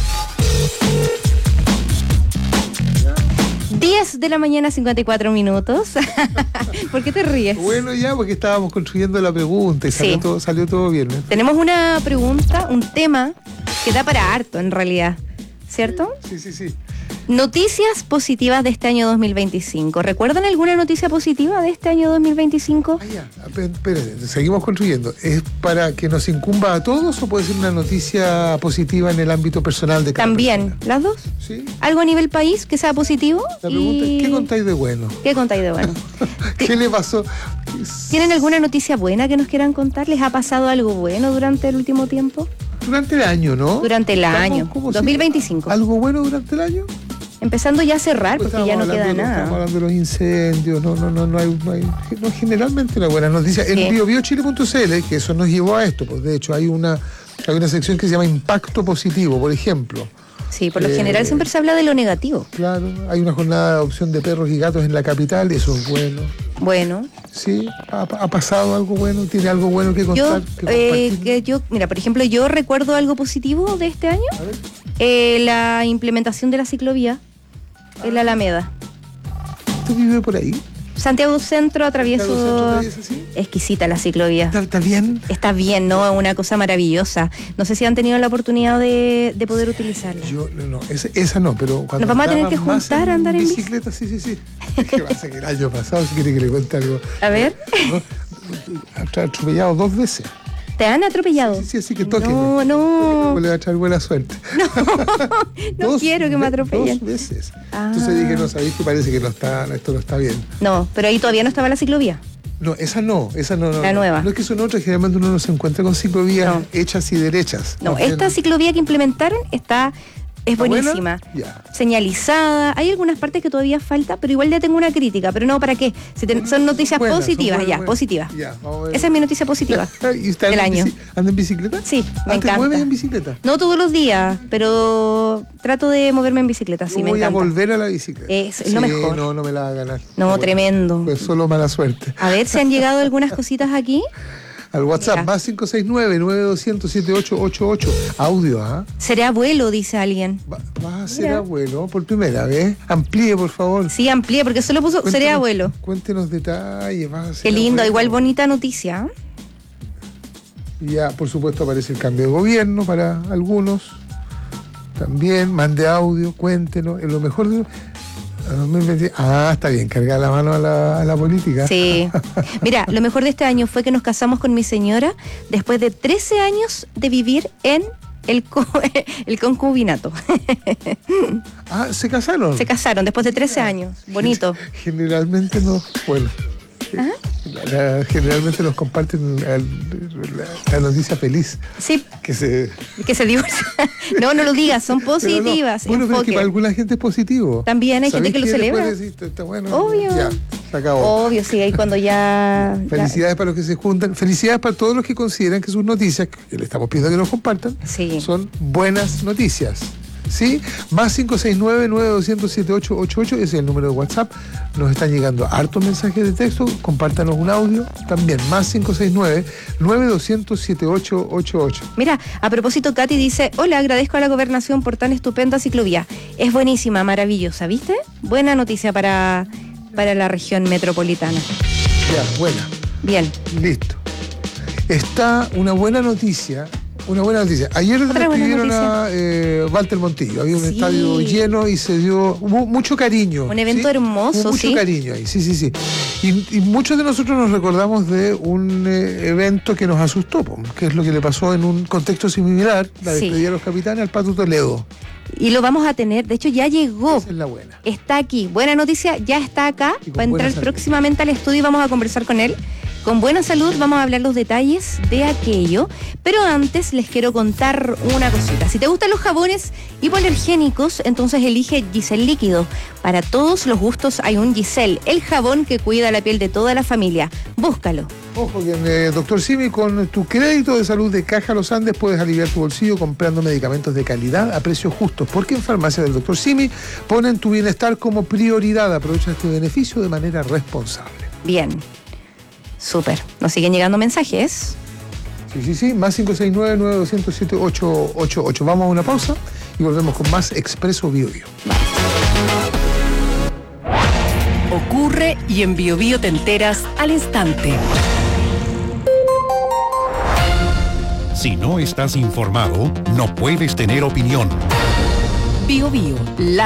diez de la mañana, cincuenta y cuatro minutos. ¿Por qué te ríes? Bueno, ya, porque estábamos construyendo la pregunta y Sí. salió, todo, salió todo bien, ¿eh? Tenemos una pregunta, un tema que da para harto en realidad, ¿cierto? Sí, sí, sí. Noticias positivas de este año dos mil veinticinco. ¿Recuerdan alguna noticia positiva de este año dos mil veinticinco? Ah, ya. Espérense, seguimos construyendo. ¿Es para que nos incumba a todos o puede ser una noticia positiva en el ámbito personal de cada También, persona? ¿las dos? Sí. ¿Algo a nivel país que sea positivo? La pregunta Y- es, ¿qué contáis de bueno? ¿Qué contáis de bueno? ¿Qué le pasó? ¿Tienen alguna noticia buena que nos quieran contar? ¿Les ha pasado algo bueno durante el último tiempo? Durante el año, ¿no? Durante el Estamos año, como si- dos mil veinticinco. ¿Algo bueno durante el año? Empezando ya a cerrar, Pues porque ya no estamos queda hablando de- nada. Estamos hablando de los incendios, no, no, no, no hay, no hay no, generalmente una buena noticia. En Sí. bio bio chile punto c l, que eso nos llevó a esto, pues de hecho hay una, hay una sección que se llama Impacto Positivo, por ejemplo. Sí, por lo Eh, general siempre se habla de lo negativo. Claro, hay una jornada de adopción de perros y gatos en la capital, eso es bueno. Bueno, Sí, ha, ha pasado algo bueno, tiene algo bueno que yo, contar. que eh, compartir? que yo, mira, por ejemplo, yo recuerdo algo positivo de este año, eh, la implementación de la ciclovía en la Alameda. ¿Tú vives por ahí? Santiago Centro, atravieso. Santiago Centro, atraviesa, sí. Exquisita la ciclovía. ¿Está, está bien? Está bien, ¿no? Es una cosa maravillosa. No sé si han tenido la oportunidad de, de poder utilizarla. Yo, no, no, esa, esa no, pero cuando Nos vamos a tener andaba que más juntar a andar en bici. bicicleta, sí, sí, sí. ¿Qué pasa? Que el año pasado, si quiere que le cuente algo. A ver, ¿no? Ha atropellado dos veces. ¿te han atropellado? Sí, sí, así que toquen. No, no, Le va a traer buena suerte. no Dos quiero que me ve- atropellen. Dos veces. Ah. Entonces dije, no, sabéis que parece que no está, esto no está bien. No, pero ahí todavía no estaba la ciclovía. No, esa no, esa no. no La no. nueva. No es que son otras, generalmente uno no se encuentra con ciclovías hechas y derechas. No, Más bien- esta ciclovía que implementaron está es ¿Está buena? buenísima. Ya. Señalizada. Hay algunas partes que todavía falta, pero igual ya tengo una crítica. Pero no, ¿para qué? Si te- son noticias buenas, son positivas, buenas, ya, buenas. positivas. Ya, vamos a ver. Esa es mi noticia positiva ¿Y está del en año. bici- ¿Anda en bicicleta? Sí, me Ah, ¿te encanta. mueves en bicicleta? No todos los días, pero trato de moverme en bicicleta, sí, Yo me voy a encanta. volver a la bicicleta. Es, es lo Sí, mejor. No, no me la va a ganar. No, Bueno, tremendo. Pues solo mala suerte. A ver si han llegado algunas cositas aquí. Al WhatsApp, Ya. más cinco seis nueve, nueve dos cero cero, siete ocho ocho ocho. Audio, ¿ah? Seré abuelo, dice alguien. Va- Vas a ser Mira. abuelo por primera vez. Amplíe, por favor. Sí, amplíe, porque solo puso seré Cuéntenos- abuelo. Cuéntenos detalles. Vas a ser Qué lindo, abuelo. igual bonita noticia. ¿eh? Y ya, por supuesto, aparece el cambio de gobierno para algunos. También, mande audio, cuéntenos. En lo mejor de. dos mil veinte. Ah, está bien, cargar la mano a la, a la política. Sí. Mira, lo mejor de este año fue que nos casamos con mi señora después de trece años de vivir en el, co- el concubinato. Ah, ¿se casaron? Se casaron después de trece años. Bonito. Generalmente no. Bueno. ¿Ah? la- la- generalmente nos comparten la, la- la noticia feliz. Sí, Ah, Que se. que se divorcia. No, no lo digas, son Pero no, positivas. bueno, pero es que enfoque. para alguna gente es positivo. También hay gente ¿Sabéis que lo después celebra. decís, está bueno, Obvio. Ya, se acabó. Obvio, sí, ahí cuando ya... ya- Felicidades para los que se juntan. Felicidades para todos los que consideran que sus noticias, que le estamos pidiendo que nos compartan, Sí. son buenas noticias. ¿Sí? Más cinco seis nueve, nueve dos cero cero, siete ocho ocho ocho, ese es el número de WhatsApp. Nos están llegando hartos mensajes de texto. Compártanos un audio. También, más cinco seis nueve, nueve dos cero cero, siete ocho ocho ocho. Mira, a propósito, Katy dice, hola, agradezco a la gobernación por tan estupenda ciclovía. Es buenísima, maravillosa, ¿viste? Buena noticia para, para la región metropolitana. Ya, buena. Bien. Listo. Está una buena noticia. Una buena noticia. Ayer le despidieron a eh, Walter Montillo. Había un Sí. estadio lleno y se dio. Hubo mucho cariño. Un evento ¿sí? hermoso, Hubo mucho sí. cariño ahí, sí, sí, sí. Y, y muchos de nosotros nos recordamos de un eh, evento que nos asustó, po, que es lo que le pasó en un contexto similar, la Sí. despedida de los capitanes al Pato Toledo. Y lo vamos a tener, de hecho ya llegó. Esa es la buena. Está aquí. Buena noticia, ya está acá. Y con Va a entrar buena salud. próximamente al estudio y vamos a conversar con él. Con buena salud vamos a hablar los detalles de aquello. Pero antes les quiero contar una cosita. Si te gustan los jabones hipoalergénicos, entonces elige Giselle Líquido. Para todos los gustos hay un Giselle, el jabón que cuida la piel de toda la familia. Búscalo. Ojo que eh, doctor Simi, con tu crédito de salud de Caja Los Andes puedes aliviar tu bolsillo comprando medicamentos de calidad a precios justos, porque en Farmacia del doctor Simi ponen tu bienestar como prioridad. Aprovecha este beneficio de manera responsable. Bien. Súper. Nos siguen llegando mensajes. Sí, sí, sí, más cinco seis nueve, nueve dos cero siete, ocho ocho ocho. Vamos a una pausa y volvemos con más Expreso Bio Bio. Ocurre y en Bio Bio te enteras al instante. Si no estás informado, no puedes tener opinión. Bio Bio, la